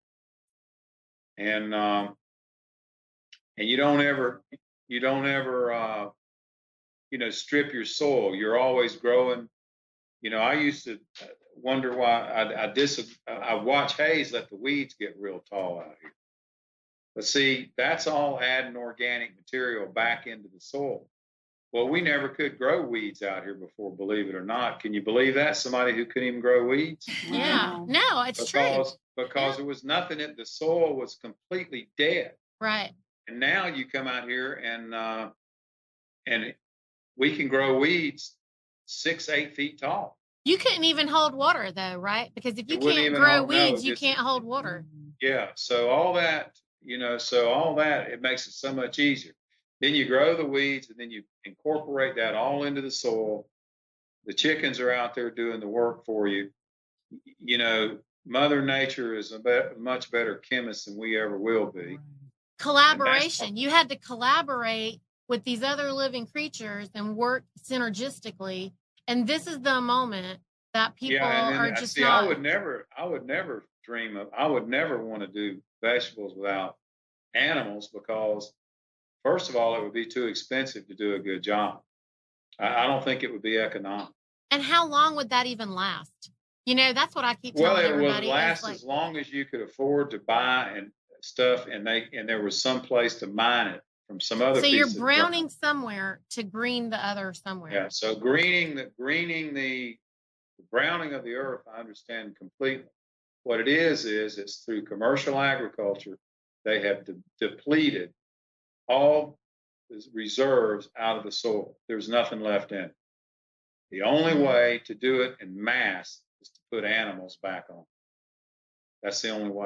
Speaker 7: And, um, and you don't ever, you don't ever, uh, you know, strip your soil. You're always growing. You know, I used to wonder why I, I dis, I watch Hayes let the weeds get real tall out here. But see, that's all adding organic material back into the soil. Well, we never could grow weeds out here before, believe it or not. Can you believe that? Somebody who couldn't even grow weeds?
Speaker 4: Yeah,
Speaker 6: Wow.
Speaker 4: no, it's
Speaker 7: because,
Speaker 4: true.
Speaker 7: Because
Speaker 4: Yeah.
Speaker 7: there was nothing in the soil was completely dead.
Speaker 4: Right.
Speaker 7: And now you come out here and uh, and we can grow weeds six, eight feet tall.
Speaker 4: You couldn't even hold water though, right? Because if you
Speaker 7: It wouldn't
Speaker 4: can't
Speaker 7: even
Speaker 4: grow
Speaker 7: hold- no,
Speaker 4: weeds, you
Speaker 7: just-
Speaker 4: can't hold water.
Speaker 7: Yeah. So all that, you know, so all that, it makes it so much easier. Then you grow the weeds and then you incorporate that all into the soil. The chickens are out there doing the work for you. You know, Mother Nature is a be- much better chemist than we ever will be.
Speaker 4: Collaboration. You had to collaborate with these other living creatures and work synergistically. And this is the moment that people
Speaker 7: yeah, and then,
Speaker 4: are
Speaker 7: uh,
Speaker 4: just
Speaker 7: see,
Speaker 4: not.
Speaker 7: I would never, I would never dream of, I would never want to do vegetables without animals because, first of all, it would be too expensive to do a good job. I, I don't think it would be economic.
Speaker 4: And how long would that even last? You know, that's what I keep
Speaker 7: Well,
Speaker 4: telling
Speaker 7: it would
Speaker 4: everybody. is
Speaker 7: last
Speaker 4: like,
Speaker 7: as long as you could afford to buy and stuff, and they and there was some place to mine it from some other.
Speaker 4: so you're
Speaker 7: piece of
Speaker 4: browning
Speaker 7: ground.
Speaker 4: somewhere to green the other somewhere.
Speaker 7: Yeah. So greening the greening the, the browning of the earth, I understand completely. What it is is it's through commercial agriculture. They have de- depleted all the reserves out of the soil. There's nothing left in it. The only way to do it in mass is to put animals back on. That's the only way.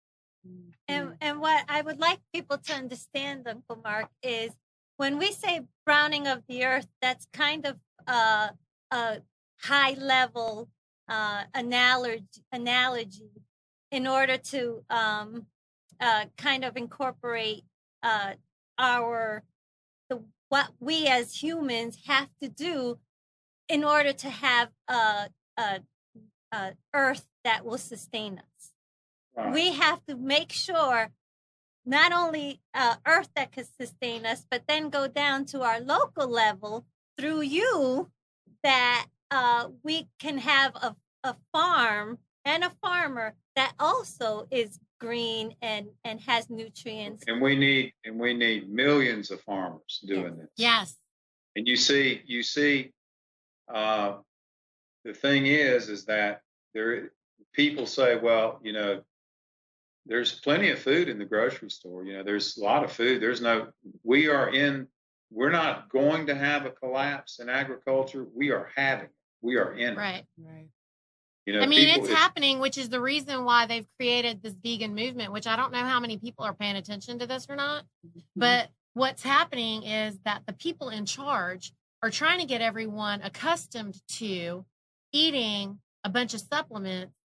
Speaker 8: And and what I would like people to understand, Uncle Mark, is when we say browning of the earth, that's kind of uh, a high level uh, analogy, analogy in order to um, uh, kind of incorporate uh, our the what we as humans have to do in order to have a, a, a earth that will sustain us.
Speaker 7: Right.
Speaker 8: We have to make sure not only uh, earth that could sustain us, but then go down to our local level through you that uh, we can have a, a farm and a farmer that also is green and, and has nutrients.
Speaker 7: And we need and we need millions of farmers doing this.
Speaker 4: Yes.
Speaker 7: And you see, you see, uh, the thing is, is that there people say, well, you know, there's plenty of food in the grocery store. You know, there's a lot of food. There's no, we are in, we're not going to have a collapse in agriculture. We are having it. We are in it.
Speaker 4: Right.
Speaker 6: Right.
Speaker 7: You know,
Speaker 4: I mean,
Speaker 7: people,
Speaker 4: it's happening, which is the reason why they've created this vegan movement, which I don't know how many people are paying attention to this or not. But what's happening is that the people in charge are trying to get everyone accustomed to eating a bunch of supplements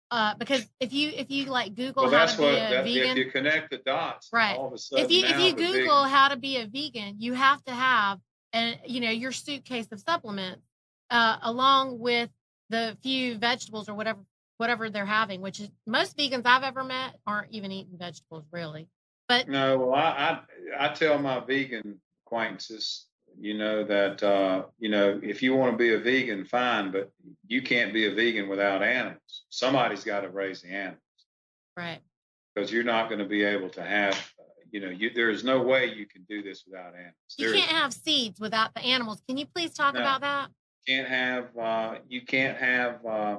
Speaker 4: uh, because if you if you like Google
Speaker 7: Well,
Speaker 4: how
Speaker 7: that's
Speaker 4: to be
Speaker 7: what,
Speaker 4: a
Speaker 7: that,
Speaker 4: vegan,
Speaker 7: if you connect the dots,
Speaker 4: right?
Speaker 7: all of a sudden
Speaker 4: If you if
Speaker 7: now
Speaker 4: you
Speaker 7: the vegan-
Speaker 4: Google how to be a vegan, you have to have and you know your suitcase of supplements uh, along with the few vegetables or whatever whatever they're having. Which is most vegans I've ever met aren't even eating vegetables really. But
Speaker 7: No, well, I, I I tell my vegan acquaintances, you know, that uh, you know, if you want to be a vegan, fine, but you can't be a vegan without animals. Somebody's got to raise the animals,
Speaker 4: right.
Speaker 7: because you're not going to be able to have, uh, you know, you, there is no way you can do this without animals.
Speaker 4: You
Speaker 7: There is-
Speaker 4: can't have seeds without the animals. Can you please talk
Speaker 7: No.
Speaker 4: about that?
Speaker 7: can't have uh, you can't have uh,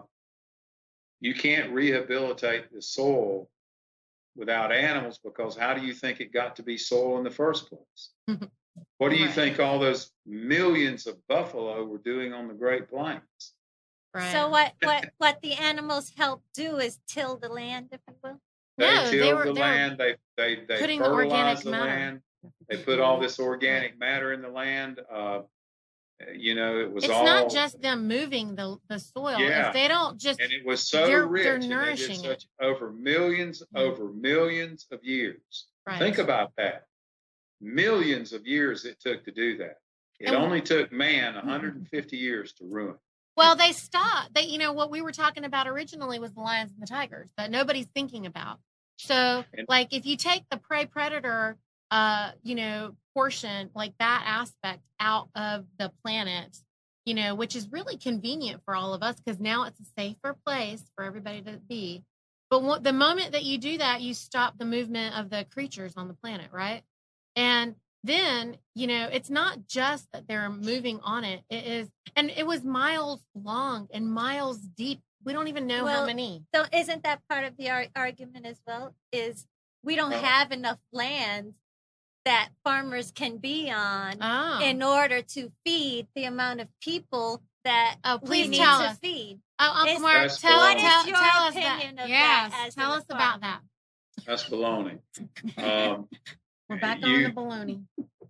Speaker 7: you can't rehabilitate the soil without animals, because how do you think it got to be soil in the first place? What do you
Speaker 4: Right.
Speaker 7: think all those millions of buffalo were doing on the Great Plains?
Speaker 4: Right.
Speaker 8: So what, what, what the animals help do is till the land, if you will.
Speaker 7: They
Speaker 4: No, they
Speaker 7: tilled
Speaker 4: were-
Speaker 7: the
Speaker 4: they were
Speaker 7: land. They they they
Speaker 4: putting the
Speaker 7: fertilized
Speaker 4: organic
Speaker 7: the
Speaker 4: matter.
Speaker 7: land. They put all this organic matter in the land. Uh, you know, it was
Speaker 4: It's
Speaker 7: all
Speaker 4: not just them moving the the soil.
Speaker 7: Yeah.
Speaker 4: If they don't just
Speaker 7: and it was so
Speaker 4: they're-
Speaker 7: rich.
Speaker 4: they're
Speaker 7: and they did
Speaker 4: nourishing it.
Speaker 7: such over millions,
Speaker 4: Mhm.
Speaker 7: over millions of years.
Speaker 4: right.
Speaker 7: Think about that. Millions of years it took to do that. It
Speaker 4: And-
Speaker 7: only took man one hundred fifty years to ruin.
Speaker 4: Well, they stopped. They, you know, what we were talking about originally was the lions and the tigers that nobody's thinking about. So,
Speaker 7: And-
Speaker 4: like, if you take the prey predator, uh, you know, portion, like that aspect out of the planet, you know, which is really convenient for all of us because now it's a safer place for everybody to be. But what, the moment that you do that, you stop the movement of the creatures on the planet, right? And then, you know, it's not just that they're moving on it. It is, and it was miles long and miles deep. We don't even know how
Speaker 8: Well,
Speaker 4: many.
Speaker 8: So isn't that part of the ar- argument as well? Is we don't
Speaker 7: Oh.
Speaker 8: have enough land that farmers can be on
Speaker 4: Oh,
Speaker 8: in order to feed the amount of people that
Speaker 4: Oh,
Speaker 8: we
Speaker 4: please
Speaker 8: need
Speaker 4: tell
Speaker 8: to
Speaker 4: us.
Speaker 8: feed.
Speaker 4: oh Uncle
Speaker 8: It's-
Speaker 4: Mark,
Speaker 7: That's
Speaker 4: tell,
Speaker 7: what
Speaker 4: tell,
Speaker 7: is
Speaker 8: your
Speaker 4: tell us
Speaker 8: opinion
Speaker 4: that.
Speaker 8: of
Speaker 4: Yes,
Speaker 8: that as
Speaker 4: tell
Speaker 8: a
Speaker 4: us about
Speaker 8: farmer?
Speaker 4: that.
Speaker 7: That's baloney. Um,
Speaker 4: We're back on
Speaker 7: you-
Speaker 4: the baloney.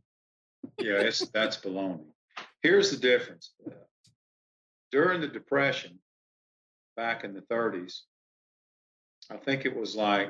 Speaker 7: yeah, it's, that's baloney. Here's the difference. During the Depression, back in the thirties, I think it was like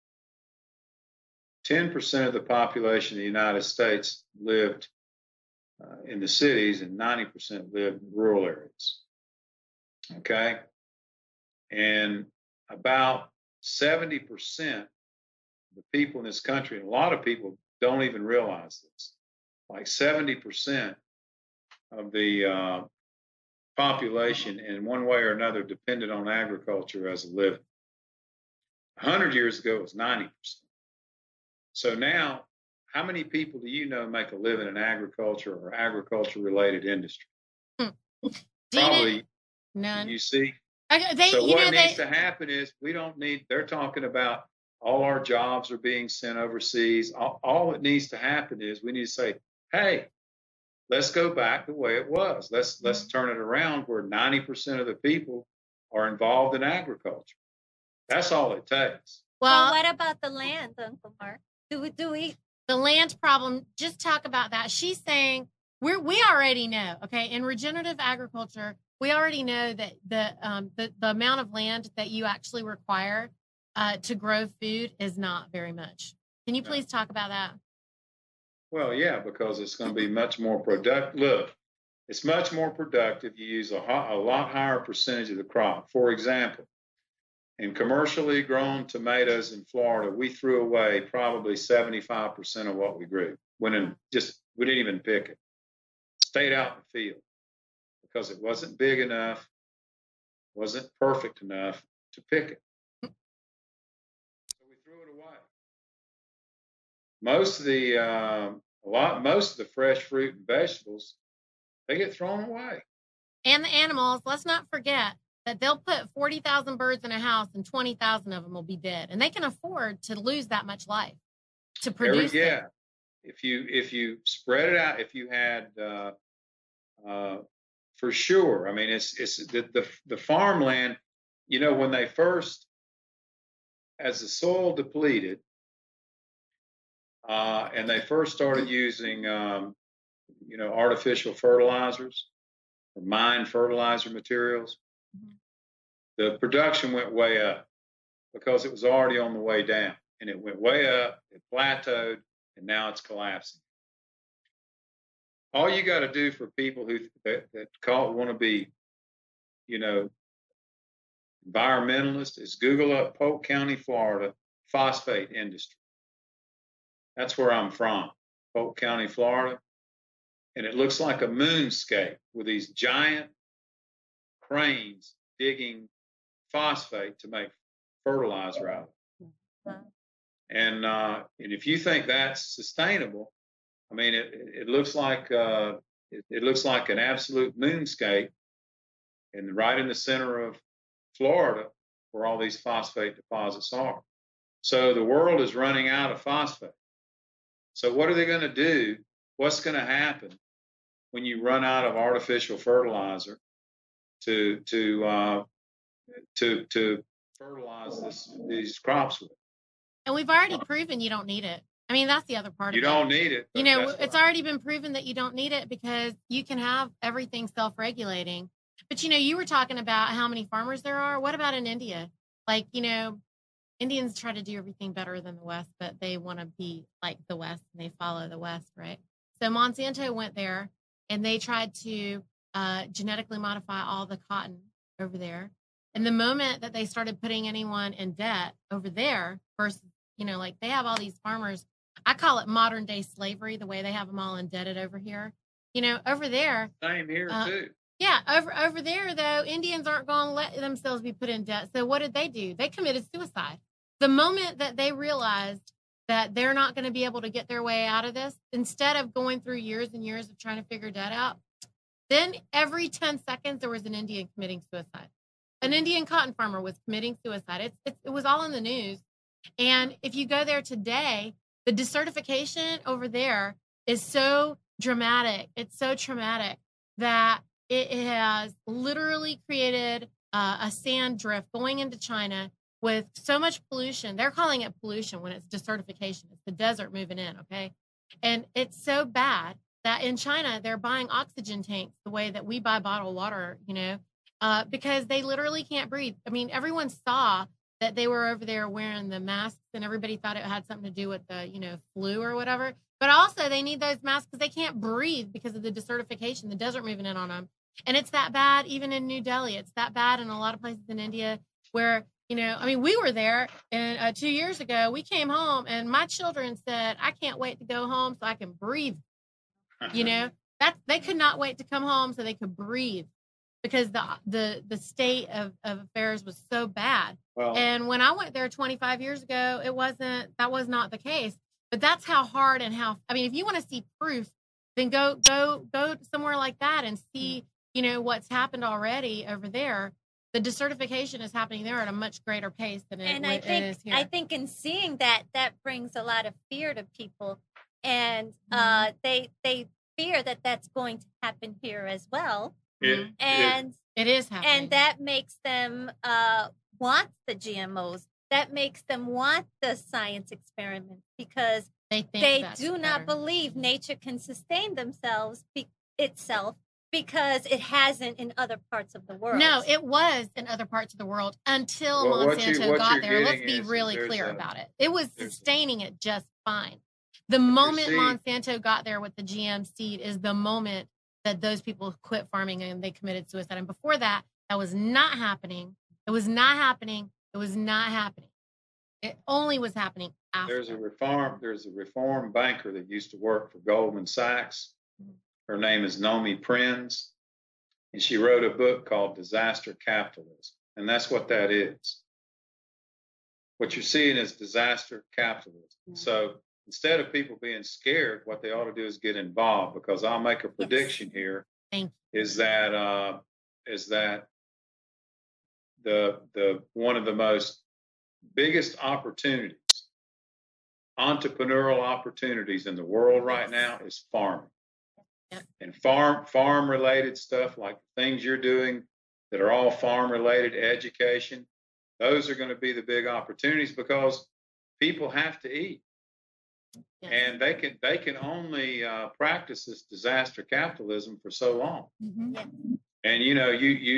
Speaker 7: ten percent of the population of the United States lived uh, in the cities and ninety percent lived in rural areas. Okay? And about seventy percent of the people in this country, and a lot of people don't even realize this, like seventy percent of the uh, population in one way or another depended on agriculture as a living. one hundred years ago, it was ninety percent. So now, how many people do you know make a living in agriculture or agriculture-related industry? Probably,
Speaker 4: None.
Speaker 7: you see.
Speaker 4: Okay, they,
Speaker 7: So
Speaker 4: you
Speaker 7: what
Speaker 4: know,
Speaker 7: needs
Speaker 4: they,
Speaker 7: to happen is we don't need, they're talking about all our jobs are being sent overseas. All, all that needs to happen is we need to say, hey, let's go back the way it was. Let's
Speaker 4: Mm-hmm.
Speaker 7: let's turn it around where ninety percent of the people are involved in agriculture. That's all it takes.
Speaker 4: well,
Speaker 8: Well, what about the land, Uncle Mark? Do we do we
Speaker 4: the land problem, just talk about that. She's saying we're we already know, okay, in regenerative agriculture, we already know that the um the, the amount of land that you actually require uh, to grow food is not very much. Can you
Speaker 7: No.
Speaker 4: please talk about that?
Speaker 7: Well, yeah, because it's going to be much more productive. Look, it's much more productive. You use a, ho- a lot higher percentage of the crop. For example, in commercially grown tomatoes in Florida, we threw away probably seventy-five percent of what we grew. When in just, we didn't even pick it. Stayed out in the field because it wasn't big enough, wasn't perfect enough to pick it. So we threw it away. Most of the um, a lot, most of the fresh fruit and vegetables, they get thrown away.
Speaker 4: And the animals, let's not forget that they'll put forty thousand birds in a house and twenty thousand of them will be dead. And they can afford to lose that much life to
Speaker 7: Every-
Speaker 4: produce
Speaker 7: yeah,
Speaker 4: it.
Speaker 7: if you if you spread it out, if you had uh, uh, for sure. I mean, it's it's the, the the farmland. You know, when they first, as the soil depleted, uh, and they first started using, um, you know, artificial fertilizers or mine fertilizer materials.
Speaker 4: Mhm.
Speaker 7: the production went way up because it was already on the way down. And it went way up, it plateaued, and now it's collapsing. All you got to do for people who that, that call want to be, you know, environmentalists is Google up Polk County, Florida, phosphate industry. That's where I'm from, Polk County, Florida. And it looks like a moonscape with these giant cranes digging phosphate to make fertilizer out of it. And uh, and if you think that's sustainable, I mean, it it looks like uh, it, it looks like an absolute moonscape, and right in the center of Florida, where all these phosphate deposits are. So the world is running out of phosphate. So what are they going to do? What's going to happen when you run out of artificial fertilizer to to uh, to to fertilize this, these crops with?
Speaker 4: And we've already proven you don't need it. I mean, that's the other part
Speaker 7: you
Speaker 4: of it.
Speaker 7: You don't need it.
Speaker 4: You know, it's already been proven that you don't need it because you can have everything self-regulating. But, you know, you were talking about how many farmers there are. What about in India? Like, you know, Indians try to do everything better than the West, but they want to be like the West and they follow the West, right? So Monsanto went there and they tried to uh, genetically modify all the cotton over there. And the moment that they started putting anyone in debt over there versus, you know, like they have all these farmers, I call it modern day slavery, the way they have them all indebted over here. You know, over there.
Speaker 7: Same here uh, too.
Speaker 4: Yeah, over over there, though, Indians aren't going to let themselves be put in debt. So what did they do? They committed suicide. The moment that they realized that they're not going to be able to get their way out of this, instead of going through years and years of trying to figure debt out, then every ten seconds there was an Indian committing suicide. An Indian cotton farmer was committing suicide. It's, it's, it was all in the news. And if you go there today, the desertification over there is so dramatic. It's so traumatic that it has literally created uh, a sand drift going into China with so much pollution. They're calling it pollution when it's desertification. It's the desert moving in, okay? And it's so bad that in China, they're buying oxygen tanks the way that we buy bottled water, you know, uh, because they literally can't breathe. I mean, everyone saw that they were over there wearing the masks and everybody thought it had something to do with the, you know, flu or whatever. But also they need those masks because they can't breathe because of the desertification, the desert moving in on them. And it's that bad even in New Delhi. It's that bad in a lot of places in India where, you know, I mean, we were there and uh, two years ago, we came home and my children said, I can't wait to go home so I can breathe. You know, that they could not wait to come home so they could breathe because the the the state of, of affairs was so bad. Well, and when I went there twenty-five years ago, it wasn't, that was not the case. But that's how hard and how, I mean, if you want to see proof, then go, go, go somewhere like that and see, you know, what's happened already over there. The desertification is happening there at a much greater pace than it,
Speaker 8: and I
Speaker 4: it
Speaker 8: think,
Speaker 4: is here.
Speaker 8: I think in seeing that, that brings a lot of fear to people. And uh, mm-hmm. they they fear that that's going to happen here as well.
Speaker 7: It,
Speaker 8: and
Speaker 4: it, it is happening.
Speaker 8: And that makes them uh, want the G M Os. That makes them want the science experiment because
Speaker 4: they, think
Speaker 8: they do
Speaker 4: better.
Speaker 8: not believe nature can sustain themselves be- itself because it hasn't in other parts of the world.
Speaker 4: No, it was in other parts of the world until
Speaker 7: well,
Speaker 4: Monsanto
Speaker 7: you,
Speaker 4: got there. Let's be
Speaker 7: is,
Speaker 4: really
Speaker 7: is
Speaker 4: clear
Speaker 7: a,
Speaker 4: about it. It was sustaining it just fine. The moment Monsanto got there with the G M seed is the moment that those people quit farming and they committed suicide. And before that, that was not happening. It was not happening. It was not happening. It only was happening after.
Speaker 7: There's a reform, there's a reform banker that used to work for Goldman Sachs. Her name is Nomi Prinz. And she wrote a book called Disaster Capitalism. And that's what that is. What you're seeing is disaster capitalism. Mm-hmm. So instead of people being scared, what they ought to do is get involved, because I'll make a prediction
Speaker 4: yes.
Speaker 7: here.
Speaker 4: Thank you.
Speaker 7: Is that uh, is that the the one of the most biggest opportunities, entrepreneurial opportunities in the world right now is farming.
Speaker 4: Yep.
Speaker 7: And farm farm related stuff like things you're doing that are all farm related, education, those are going to be the big opportunities because people have to eat. Yes. And they can they can only uh, practice this disaster capitalism for so long.
Speaker 4: Mm-hmm.
Speaker 8: Yeah.
Speaker 7: And you know, you you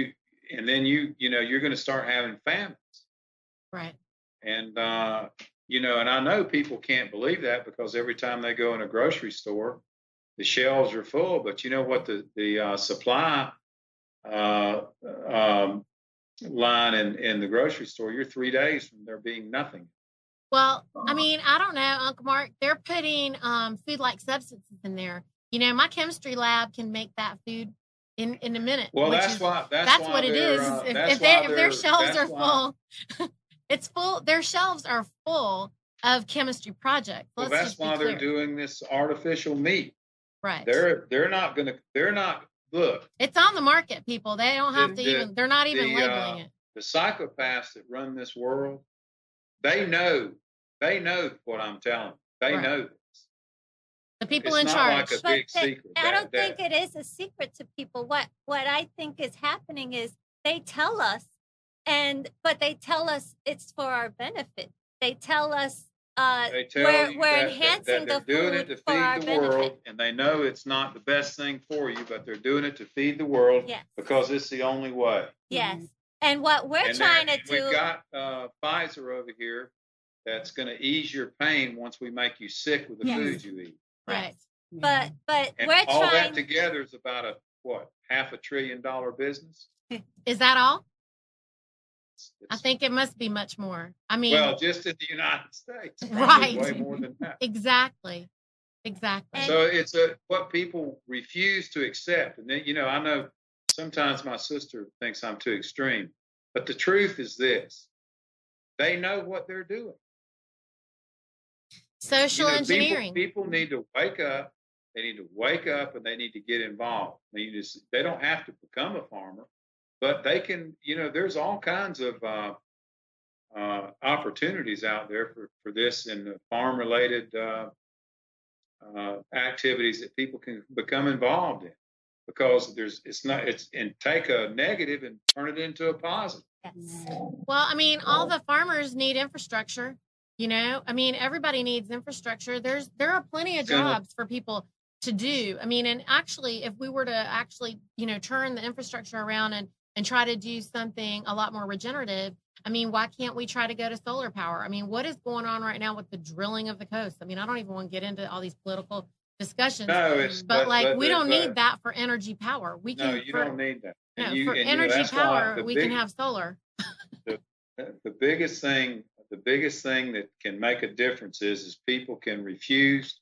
Speaker 7: and then you, you know, you're going to start having famines.
Speaker 4: Right.
Speaker 7: And, uh, you know, and I know people can't believe that because every time they go in a grocery store, the shelves are full. But you know what? The, the uh, supply uh, um, line in, in the grocery store, you're three days from there being nothing.
Speaker 4: Well, I mean, I don't know, Uncle Mark. They're putting um, food-like substances in there. You know, my chemistry lab can make that food in, in a minute.
Speaker 7: Well, that's
Speaker 4: is,
Speaker 7: why. That's,
Speaker 4: that's
Speaker 7: why
Speaker 4: what it is.
Speaker 7: Uh,
Speaker 4: if,
Speaker 7: that's
Speaker 4: if, they,
Speaker 7: why
Speaker 4: if their shelves are
Speaker 7: why,
Speaker 4: full, it's full. Their shelves are full of chemistry projects.
Speaker 7: Well,
Speaker 4: Let's
Speaker 7: that's why they're doing this artificial meat.
Speaker 4: Right.
Speaker 7: They're they're not going to. They're not. Look.
Speaker 4: It's on the market, people. They don't have
Speaker 7: the,
Speaker 4: to
Speaker 7: the,
Speaker 4: even. They're not even
Speaker 7: the,
Speaker 4: labeling
Speaker 7: uh,
Speaker 4: it.
Speaker 7: The psychopaths that run this world, they know. They know what I'm telling them. They
Speaker 4: right.
Speaker 7: know this.
Speaker 4: The people
Speaker 7: it's
Speaker 4: in
Speaker 7: not
Speaker 4: charge.
Speaker 7: Like a
Speaker 8: but
Speaker 7: big
Speaker 8: they,
Speaker 7: secret.
Speaker 8: I
Speaker 7: That,
Speaker 8: don't
Speaker 7: that,
Speaker 8: think it is a secret to people. What what I think is happening is they tell us, and but they tell us it's for our benefit. They tell us uh,
Speaker 7: they tell
Speaker 8: we're,
Speaker 7: you
Speaker 8: we're
Speaker 7: that,
Speaker 8: enhancing
Speaker 7: that, that they're
Speaker 8: the
Speaker 7: doing
Speaker 8: food
Speaker 7: it to
Speaker 8: for our
Speaker 7: feed the world,
Speaker 8: benefit.
Speaker 7: and they know it's not the best thing for you, but they're doing it to feed the world
Speaker 8: Yes.
Speaker 7: because it's the only way.
Speaker 8: Yes, and what we're
Speaker 7: and
Speaker 8: trying
Speaker 7: then,
Speaker 8: to
Speaker 7: We've
Speaker 8: do.
Speaker 7: got uh, Pfizer over here that's going to ease your pain once we make you sick with the
Speaker 6: Yes.
Speaker 7: food you eat.
Speaker 4: Right.
Speaker 8: But but
Speaker 7: And
Speaker 8: we're
Speaker 7: all
Speaker 8: trying.
Speaker 7: that together is about a what half a trillion dollar business.
Speaker 4: Is that all?
Speaker 7: It's,
Speaker 4: I
Speaker 7: it's,
Speaker 4: think it must be much more. I mean,
Speaker 7: well, just in the United States,
Speaker 4: Right.
Speaker 7: way more than that.
Speaker 4: exactly, exactly.
Speaker 8: And-
Speaker 7: So it's a what people refuse to accept, and then you know I know sometimes my sister thinks I'm too extreme, but the truth is this: they know what they're doing.
Speaker 4: Social
Speaker 7: You know,
Speaker 4: engineering.
Speaker 7: People, people need to wake up. They need to wake up and they need to get involved. They just they don't have to become a farmer, but they can. You know, there's all kinds of uh, uh, opportunities out there for for this and the farm related uh, uh, activities that people can become involved in. Because there's it's not it's and take a negative and turn it into a positive.
Speaker 8: Yes.
Speaker 4: Well, I mean, all the farmers need infrastructure. You know, I mean, everybody needs infrastructure. There's there are plenty of jobs for people to do. I mean, and actually, if we were to actually, you know, turn the infrastructure around and and try to do something a lot more regenerative, I mean, why can't we try to go to solar power? I mean, what is going on right now with the drilling of the coast? I mean, I don't even want to get into all these political discussions.
Speaker 7: No, it's
Speaker 4: but,
Speaker 7: but,
Speaker 4: like
Speaker 7: but,
Speaker 4: we don't
Speaker 7: but,
Speaker 4: need that for energy power. We can
Speaker 7: No, you
Speaker 4: for,
Speaker 7: don't need that.
Speaker 4: no,
Speaker 7: And you,
Speaker 4: for
Speaker 7: and, you know,
Speaker 4: energy
Speaker 7: that's why
Speaker 4: power,
Speaker 7: the
Speaker 4: we
Speaker 7: big-
Speaker 4: can have solar.
Speaker 7: the, the biggest thing the biggest thing that can make a difference is is people can refuse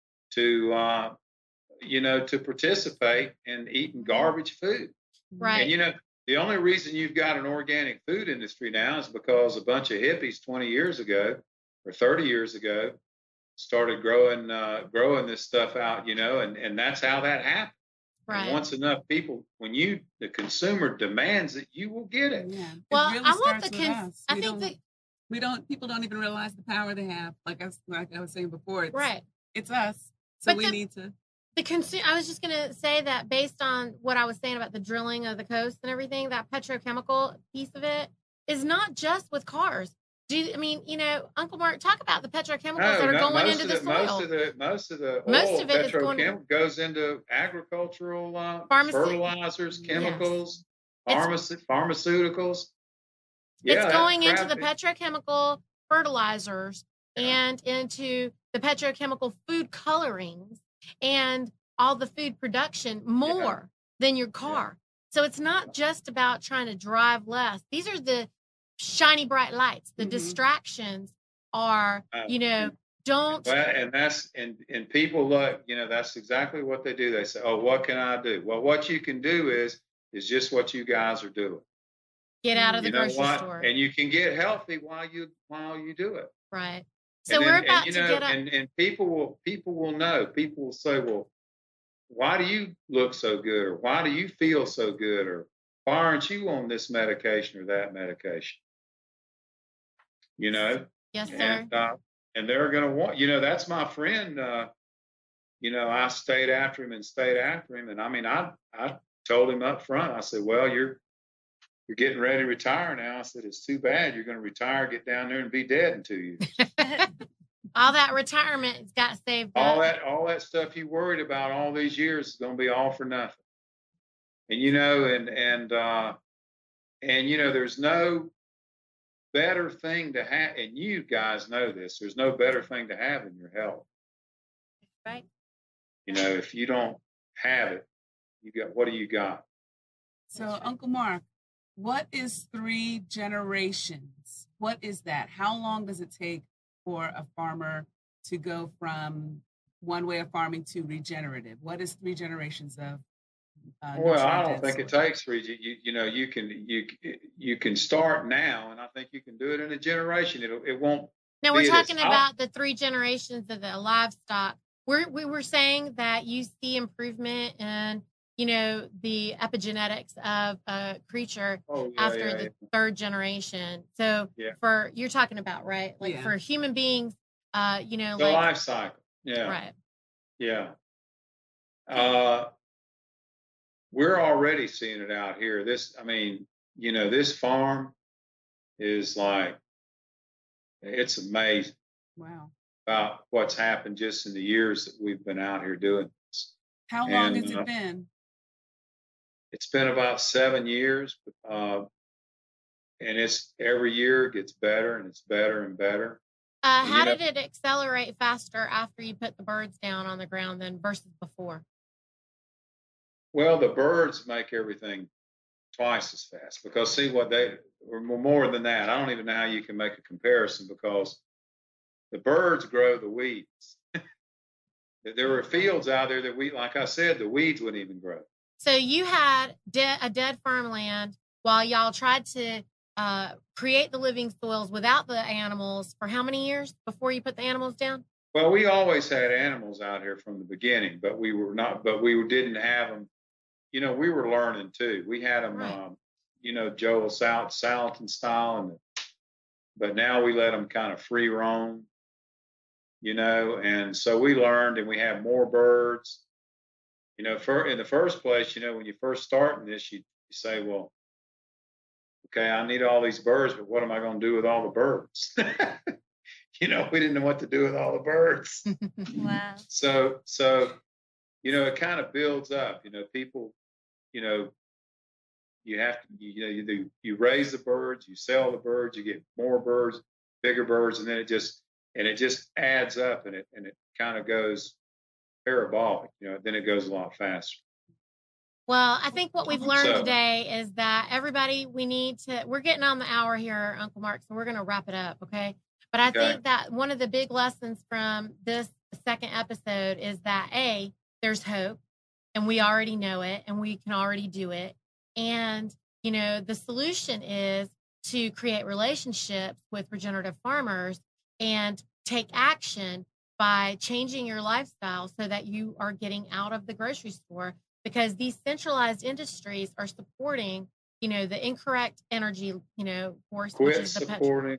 Speaker 7: to uh, you know to participate in eating garbage food.
Speaker 4: Right.
Speaker 7: And you know the only reason you've got an organic food industry now is because a bunch of hippies twenty years ago or thirty years ago started growing uh, growing this stuff out, you know, and, and that's how that happened.
Speaker 4: Right.
Speaker 7: And once enough people, when you the consumer demands it, you will get it.
Speaker 6: Yeah. It
Speaker 4: Well,
Speaker 6: really
Speaker 4: I want
Speaker 6: starts
Speaker 4: the
Speaker 6: with
Speaker 4: cons-
Speaker 6: us.
Speaker 4: I
Speaker 6: We
Speaker 4: think
Speaker 6: don't-
Speaker 4: that
Speaker 6: we don't. People don't even realize the power they have. Like I, like I was saying before, it's,
Speaker 4: right.
Speaker 6: It's us. So
Speaker 4: But
Speaker 6: we
Speaker 4: the-
Speaker 6: need to.
Speaker 4: The consumer, I was just going to say that based on what I was saying about the drilling of the coast and everything, that petrochemical piece of it is not just with cars. Do you, I mean, you know, Uncle Mark, talk about the petrochemicals
Speaker 7: No,
Speaker 4: that are
Speaker 7: no,
Speaker 4: going
Speaker 7: most
Speaker 4: into
Speaker 7: of
Speaker 4: the,
Speaker 7: the,
Speaker 4: soil.
Speaker 7: most of the most of the
Speaker 4: Most
Speaker 7: oil
Speaker 4: of it is going-
Speaker 7: petrochem goes into agricultural uh,
Speaker 4: Pharmacy-
Speaker 7: fertilizers,
Speaker 4: Yes.
Speaker 7: chemicals,
Speaker 4: It's-
Speaker 7: pharmacy, pharmaceuticals. Yeah,
Speaker 4: it's
Speaker 7: that
Speaker 4: going into
Speaker 7: crap
Speaker 4: the
Speaker 7: is-
Speaker 4: petrochemical fertilizers and into the petrochemical food colorings and all the food production more than your car. So it's not just about trying to drive less. These are the shiny bright lights. The
Speaker 6: Mhm.
Speaker 4: distractions are,
Speaker 7: Uh,
Speaker 4: you know, don't
Speaker 7: Well, and that's and and people look, you know, that's exactly what they do. They say, "Oh, what can I do?" Well, what you can do is is just what you guys are doing.
Speaker 4: get out of the
Speaker 7: You know
Speaker 4: grocery
Speaker 7: what?
Speaker 4: store.
Speaker 7: And you can get healthy while you while you do it.
Speaker 4: Right. So
Speaker 7: And
Speaker 4: we're
Speaker 7: then-
Speaker 4: about
Speaker 7: and,
Speaker 4: to
Speaker 7: you know,
Speaker 4: get up.
Speaker 7: and, and people will people will know. People will say, "Well, why do you look so good?" Or "Why do you feel so good?" Or "Why aren't you on this medication or that medication?" You know,
Speaker 4: Yes, sir.
Speaker 7: and uh, and they're going to want. You know, that's my friend. Uh, you know, I stayed after him and stayed after him, and I mean, I I told him up front. I said, "Well, you're." You're getting ready to retire now. I said, it's too bad. You're going to retire, get down there and be dead in two years.
Speaker 4: All that retirement got saved
Speaker 7: all
Speaker 4: up.
Speaker 7: that, all that stuff you worried about all these years is going to be all for nothing. And, you know, and, and, uh, And, you know, there's no better thing to have, and you guys know this, there's no better thing to have than your health.
Speaker 8: Right.
Speaker 7: You know, if you don't have it, you got, what do you got?
Speaker 6: So, Uncle Mark, what is three generations? What is that? How long does it take for a farmer to go from one way of farming to regenerative? What is three generations of? Uh,
Speaker 7: well, I don't think
Speaker 6: soil?
Speaker 7: it takes three. You, you know, you can you you can start now, and I think you can do it in a generation. It it won't.
Speaker 4: Now we're
Speaker 7: be
Speaker 4: talking
Speaker 7: as-
Speaker 4: about the three generations of the livestock. We're, we were saying that you see improvement in, you know, the epigenetics of a creature
Speaker 7: Oh, yeah,
Speaker 4: after
Speaker 7: yeah,
Speaker 4: the
Speaker 7: yeah.
Speaker 4: third generation. So
Speaker 7: Yeah.
Speaker 4: for, you're talking about, right? Like
Speaker 6: Yeah.
Speaker 4: for human beings, uh, you know,
Speaker 7: The
Speaker 4: like,
Speaker 7: life cycle. Yeah.
Speaker 4: right.
Speaker 7: Yeah. Uh, we're already seeing it out here. This, I mean, you know, this farm is like, it's amazing
Speaker 6: Wow.
Speaker 7: about what's happened just in the years that we've been out here doing this.
Speaker 6: How long
Speaker 7: And,
Speaker 6: has
Speaker 7: uh,
Speaker 6: it been?
Speaker 7: It's been about seven years, uh, and it's every year it gets better and it's better and better.
Speaker 4: Uh,
Speaker 7: You
Speaker 4: how
Speaker 7: know-
Speaker 4: did it accelerate faster after you put the birds down on the ground than versus before?
Speaker 7: Well, the birds make everything twice as fast because see what they, or more than that. I don't even know how you can make a comparison because the birds grow the weeds. There were fields out there that we, like I said, the weeds wouldn't even grow.
Speaker 4: So you had de- a dead farmland while y'all tried to uh, create the living soils without the animals for how many years before you put the animals down?
Speaker 7: Well, we always had animals out here from the beginning, but we were not, but we didn't have them. You know, we were learning too. We had them,
Speaker 4: Right.
Speaker 7: um, you know, Joel Sal- Salatin style, and but now we let them kind of free roam. You know, and so we learned, and we have more birds. You know, for in the first place, you know, when you first start in this, you, you say, well, okay, I need all these birds, but what am I going to do with all the birds? You know, we didn't know what to do with all the birds.
Speaker 8: Wow.
Speaker 7: So, so, you know, it kind of builds up. You know, people, you know, you have to, you know, you do, you raise the birds, you sell the birds, you get more birds, bigger birds, and then it just, and it just adds up, and it and it kind of goes parabolic. You know, then it goes a lot faster.
Speaker 4: Well, I think what we've learned
Speaker 7: So-
Speaker 4: today is that everybody, we need to, we're getting on the hour here, Uncle Mark, so we're going to wrap it up, okay? But I
Speaker 7: Okay.
Speaker 4: think that one of the big lessons from this second episode is that A, there's hope, and we already know it, and we can already do it. And, you know, the solution is to create relationships with regenerative farmers and take action by changing your lifestyle so that you are getting out of the grocery store, because these centralized industries are supporting, you know, the incorrect energy, you know, force, which
Speaker 7: Quit
Speaker 4: is the petrol.
Speaker 7: supporting.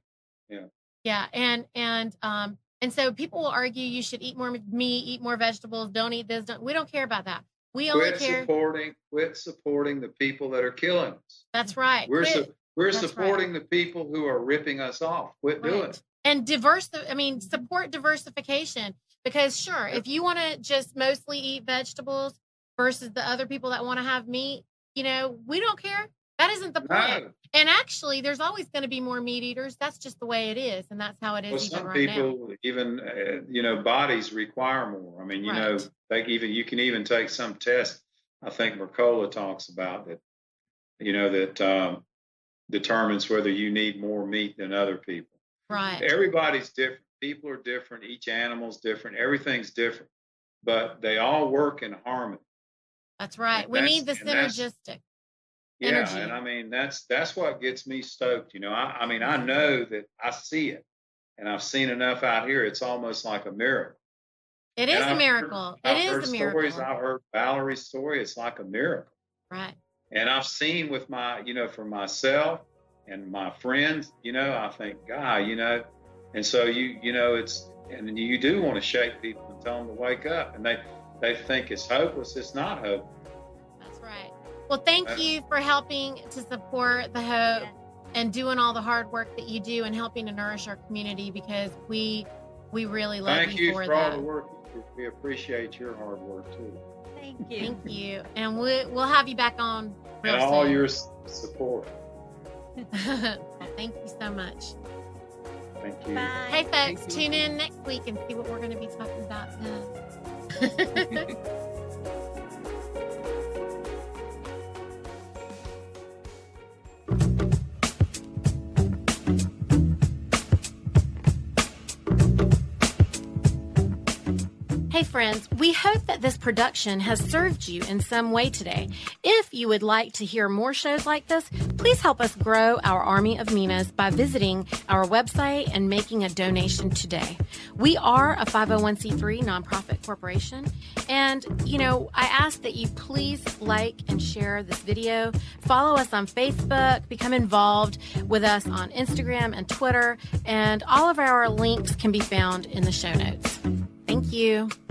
Speaker 4: Yeah, and and um and so people will argue you should eat more meat, eat more vegetables, don't eat this. Don't, we don't care about that. We only
Speaker 7: Quit
Speaker 4: care.
Speaker 7: supporting. Quit supporting the people that are killing us.
Speaker 4: That's right.
Speaker 7: We're
Speaker 4: Quit-
Speaker 7: su- we're
Speaker 4: That's
Speaker 7: supporting the people who are ripping us off. Quit doing
Speaker 4: Right.
Speaker 7: it.
Speaker 4: And diverse, I mean, support diversification, because sure, if you want to just mostly eat vegetables versus the other people that want to have meat, you know, we don't care. That isn't the point.
Speaker 7: No.
Speaker 4: And actually, there's always going to be more meat eaters. That's just the way it is, and that's how it is
Speaker 7: Well,
Speaker 4: even
Speaker 7: some
Speaker 4: right now.
Speaker 7: people, even uh, you know, bodies require more. I mean, you know,
Speaker 4: Right.
Speaker 7: they even you can even take some test. I think Mercola talks about that. You know, that um, determines whether you need more meat than other people.
Speaker 4: Right.
Speaker 7: Everybody's different. People are different. Each animal's different. Everything's different, but they all work in harmony.
Speaker 4: That's right.
Speaker 7: And
Speaker 4: We
Speaker 7: that's-
Speaker 4: need the
Speaker 7: and that's-
Speaker 4: synergistic.
Speaker 7: Yeah,
Speaker 4: Energy.
Speaker 7: and I mean that's that's what gets me stoked. You know, I, I mean I know that I see it, and I've seen enough out here. It's almost like a miracle.
Speaker 4: It is
Speaker 7: And
Speaker 4: a
Speaker 7: I've
Speaker 4: miracle.
Speaker 7: heard- I've
Speaker 4: It
Speaker 7: heard
Speaker 4: is a
Speaker 7: stories.
Speaker 4: miracle.
Speaker 7: I've heard Valerie's story. It's like a miracle.
Speaker 4: Right.
Speaker 7: And I've seen with my, you know, for myself and my friends, you know, I think, God, you know, and so you, you know, it's, and you do want to shake people and tell them to wake up, and they, they think it's hopeless. It's not hopeless.
Speaker 4: That's right. Well, thank
Speaker 7: Uh,
Speaker 4: you for helping to support the hope and doing all the hard work that you do and helping to nourish our community, because we we really love
Speaker 7: Thank
Speaker 4: you
Speaker 7: you
Speaker 4: for
Speaker 7: for all
Speaker 4: that.
Speaker 7: the work you do. We appreciate your hard work too,
Speaker 8: Thank you.
Speaker 4: Thank you. And we, we'll have you back on real
Speaker 7: and all
Speaker 4: soon.
Speaker 7: your s- support.
Speaker 4: Well, thank you so much.
Speaker 7: Thank you.
Speaker 8: Bye.
Speaker 4: Hey, folks,
Speaker 6: Thanks,
Speaker 4: tune
Speaker 6: Susan.
Speaker 4: in next week and see what we're going to be talking about then. Hey friends, we hope that this production has served you in some way today. If you would like to hear more shows like this, please help us grow our army of Minas by visiting our website and making a donation today. We are a five oh one c three nonprofit corporation, and you know, I ask that you please like and share this video, follow us on Facebook, become involved with us on Instagram and Twitter, and all of our links can be found in the show notes. Thank you.